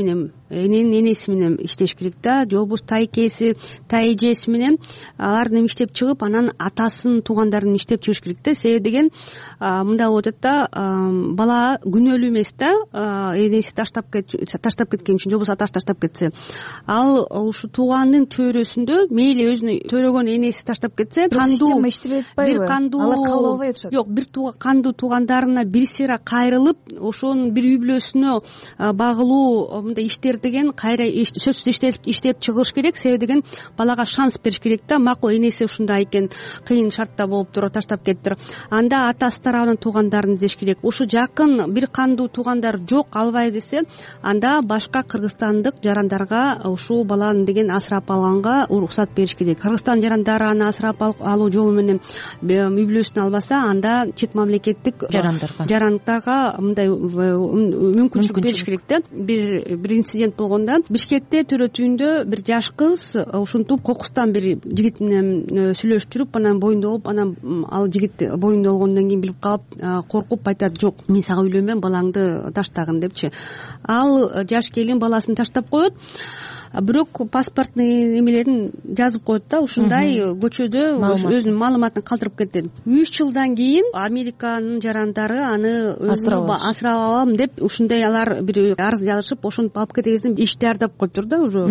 эненин энеси менен иштеш керек да, же болбосо тайкеси тайэжеси менен аларды эми иштеп чыгып анан атасынын туугандарын иштеп чыгыш керек да. Себеби деген мындай болуп атат да, бала күнөөлүү эмес да, энеси таштап таштап кеткен үчүн же болбосо атасы таштап кетсе. Ал ушу туугандын чөйрөсүндө мейли өзүнүн төрөгөн энеси таштап кетсе, система иштебей атпайбы? Бир кандуу алар кабыл албай атышат. Жок, бир кандуу туугандарына бир сыйра кайрылып, ошонун бир үй бүлөсүнө багылуу мындай иштер деген кайра сөзсүз иштеп иштеп чыгыш керек. Себеби деген балага шанс бериш керек да. Макул энеси ушундай экен, кыйын шартта болуптур, таштап кеттир. Анда атасы тарабынан туугандарын издеш керек. Ушу жакын бир кандуу туугандар жок, албай десе, анда башка кыргызстандык жарандарга ушул баланы деген асырап алганга уруксат бериш керек. Кыргызстан жарандары аны асырап алуу жолу менен үй бүлөсүнө албаса, анда чет мамлекеттик жарандарга жарандарга мындай мүмкүнчүлүк бериш керек да. Бир бир инцидент болгондо Бишкекте төрөт үйүндө бир жаш кыз ушинтип кокустан бир жигит менен сүйлөшүп жүрүп, анан боюнда болуп, анан ал жигит боюнда болгондон кийин билип калып, коркуп айтат, жок, мен сага үйлөнбөйм, балаңды таштагын депчи. Ал жаш келин баласын таштап коет, бирок паспортный эмелерин жазып коет да, ушундай көчөдө өзүнүн маалыматын калтырып кетет. Үч жылдан кийин Американын жарандары аны асырап алам деп ушундай алар бир арыз жазышып, ошентип алып кетебиз, ишти ардап коюптур да уже.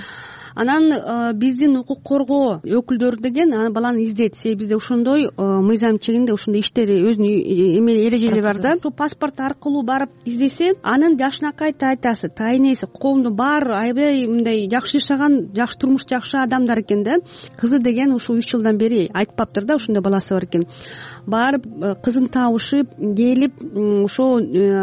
Анан биздин укук коргоо өкүлдөрү деген аны баланы издейт. Себеби бизде ошондой мыйзам чегинде ошондой иштер өзүнүн эме эрежелери бар да. Ошол паспорт аркылуу барып издесе, анын жакшынакай тайтасы, тайнеси, коомдун баары аябай мындай жакшы жашаган, жакшы турмуш жакшы адамдар экен да. Кызы деген ушул үч жылдан бери айтпаптыр да, ошондой баласы бар экен. Барып кызын табышып, келип, ошол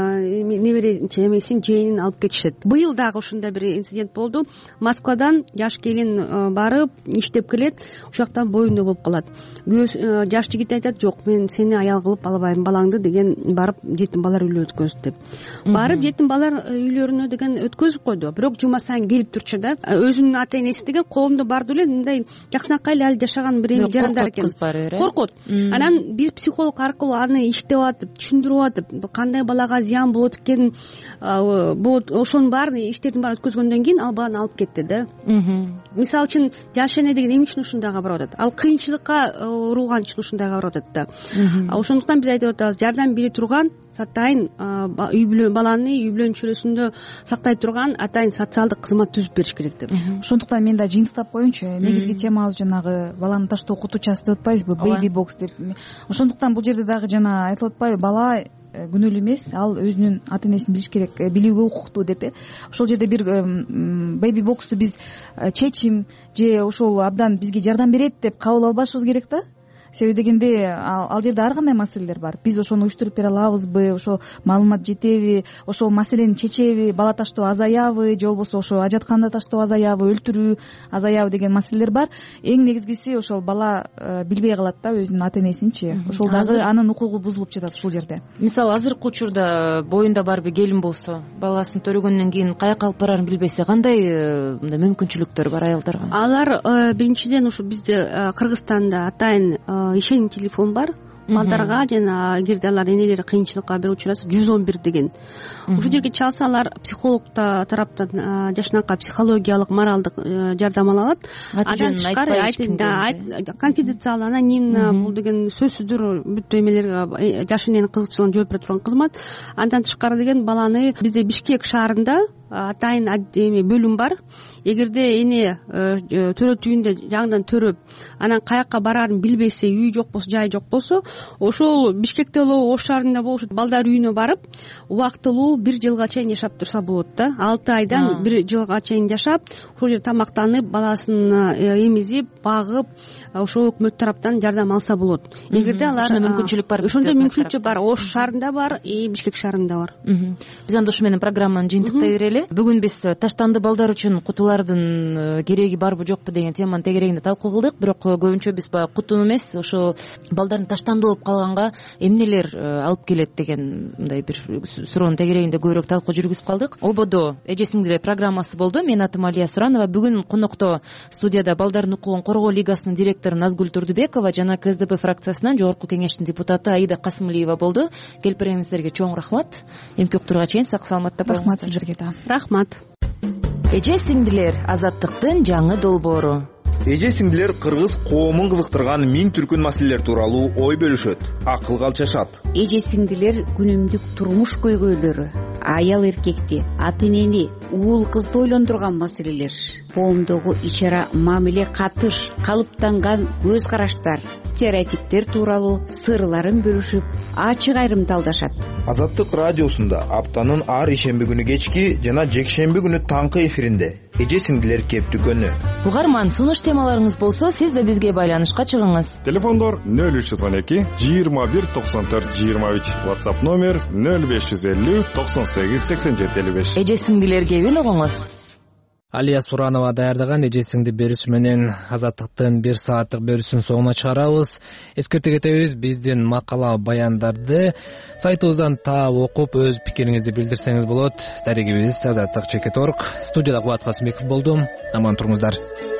неберечи эмесин жээнин алып кетишет. Быйыл дагы ушундай бир инцидент болду. Москвадан жаш келин барып иштеп келет, ушактан боюнда болуп калат. Жаш жигит айтат, жок, мен сени аял кылып албайм, балаңды деген барып жетим балдар үйлөрүнө өткөз деп. Барып жетим балдар үйлөрүнө деген өткөзүп койду. Бирок жума сайын келип турчу да. Өзүнүн ата энеси деген колунда барды эле, мындай жакшынакай эле жашаган бир жарандар экен. Коркот. Анан биз психолог аркылуу аны иштеп атып, түшүндүрүп атып, кандай балага зыян болот экенин, ошонун баарын иштердин баарын өткөзгөндөн кийин ал баланы алып кетти да. Мисалы үчүн жаш эне деген эмне үчүн ушундайга барып атат? Ал кыйынчылыкка урулган үчүн ушундайга барып атат да. Ошондуктан биз айтып атабыз, жардам бере турган, атайын үй бүлө баланы үй бүлөнүн чөйрөсүндө сактай турган атайын социалдык кызмат түзүп бериш керек деп. Ошондуктан мен да жыйынтыктап коеюнчу. Негизги темабыз жанагы баланы таштоо кутучасы деп атпайбызбы, бейби бокс деп. Ошондуктан бул жерде дагы жана айтылып атпайбы, бала күнөөлүү эмес, ал өзүнүн ата энесин билиш керек, билүүгө укуктуу деп э. Ошол жерде бир бейби боксту биз чечим же ошол абдан бизге жардам берет деп кабыл албашыбыз керек да. Себеби дегенде ал жерде ар кандай маселелер бар. Биз ошону уюштуруп бере алабызбы, ошо маалымат жетеби, ошол маселени чечеби, бала таштоо азаябы, же болбосо ошо ажатканда таштоо азаябы, өлтүрүү азаябы деген маселелер бар. Эң негизгиси ошол бала билбей калат да өзүнүн ата энесинчи. Ошол дагы анын укугу бузулуп жатат ушул жерде. Мисалы азыркы учурда боюнда бар бир келин болсо, баласын төрөгөндөн кийин каяка алып барарын билбесе, кандай мындай мүмкүнчүлүктөр бар аялдарга? Алар биринчиден ушу бизде Кыргызстанда атайын ишеним телефон бар. Балдарга жана эгерде алар энелери кыйынчылыкка бир учураса жүз он бир деген. Ушул жерге чалса, алар психолог тараптан жакшынакай психологиялык, моралдык жардам ала алат. Андан тышкары конфиденциалдуу, анонимно, бул деген сөзсүздөр бүт эмелерге жаш эненин кызыкчылыгын жооп бере турган кызмат. Андан тышкары деген баланы бизде Бишкек шаарында атайын эме бөлүм бар. Эгерде эне төрөт үйүндө жаңыдан төрөп, анан каяка барарын билбесе, үй жок болсо, жай жок болсо, ошол Бишкекте болобу, Ош шаарында болобу, балдар үйүнө барып, убактылуу бир жылга чейин жашап турса болот да. алты айдан бир жылга чейин жашап, ошол жерде тамактанып, баласын эмизип, багып, ошол өкмөт тараптан жардам алса болот. Эгерде алар ошондой мүмкүнчүлүк бар. Ошондой мүмкүнчүлүк бар. Ош шаарында бар, и Бишкек шаарында бар. Биз анда ушу менен программаны жыйынтыктай берели. Бүгүн биз таштанды балдар үчүн кутулардын кереги барбы жокпу деген теманын тегерегинде талкуу кылдык. Бирок көбүнчө биз баягы кутуу эмес, ошо балдардын таштанды болуп калганга эмнелер алып келет деген мындай бир суроонун тегерегинде көбүрөөк талкуу жүргүзүп калдык. Ободо эже сиңдилер программасы болду. Мен атым Алия Суранова. Бүгүн конокто студияда Балдардын укугун коргоо лигасынын директору Назгүл Турдубекова жана КСДП фракциясынан жогорку кеңештин депутаты Аида Касымалиева болду. Келип бергениңиздерге чоң рахмат. Эмки уктурууга чейин сак саламатта болуңуздар. Рахмат сиздерге да. Рахмат. эже сиңдилер азаттыктын жаңы долбоору. Эже сиңдилер кыргыз коомун кызыктырган миң түркүн маселелер тууралуу ой бөлүшөт, акылга алчашат. Эже сиңдилер күнүмдүк турмуш көйгөйлөрү, аял эркекти, ата энени, уул кызды ойлондурган маселелер, коомдогу ич ара мамиле катыш, калыптанган көз караштар, стереотиптер тууралуу сырларын бөлүшүп, ачык айрым талдашат. Азаттык радиосунда аптанын ар ишемби күнү кечки жана жекшемби күнү таңкы эфиринде эже сиңдилер кептүкөнү. Угарман, сунуш темаларыңыз болсо, сиз да бизге байланышка чыгыңыз. Телефондор нөл үч жүз он эки жыйырма бир токсон төрт жыйырма үч, WhatsApp номер нөл беш жүз элүү токсон сегиз сексен жети элүү беш. Эже сиңдилер кебин угуңуз. Алия Суранова даярдаган эже сиңди берүүсү менен азаттыктын бир сааттык берүүсүн соңуна чыгарабыз. Эскерте кетебиз, биздин макала баяндарды сайтыбыздан таап окуп өз пикириңизди билдирсеңиз болот. Дарегибиз азаттык чекит орг. Студияда Кубат Касымбеков болду. Аман туруңуздар.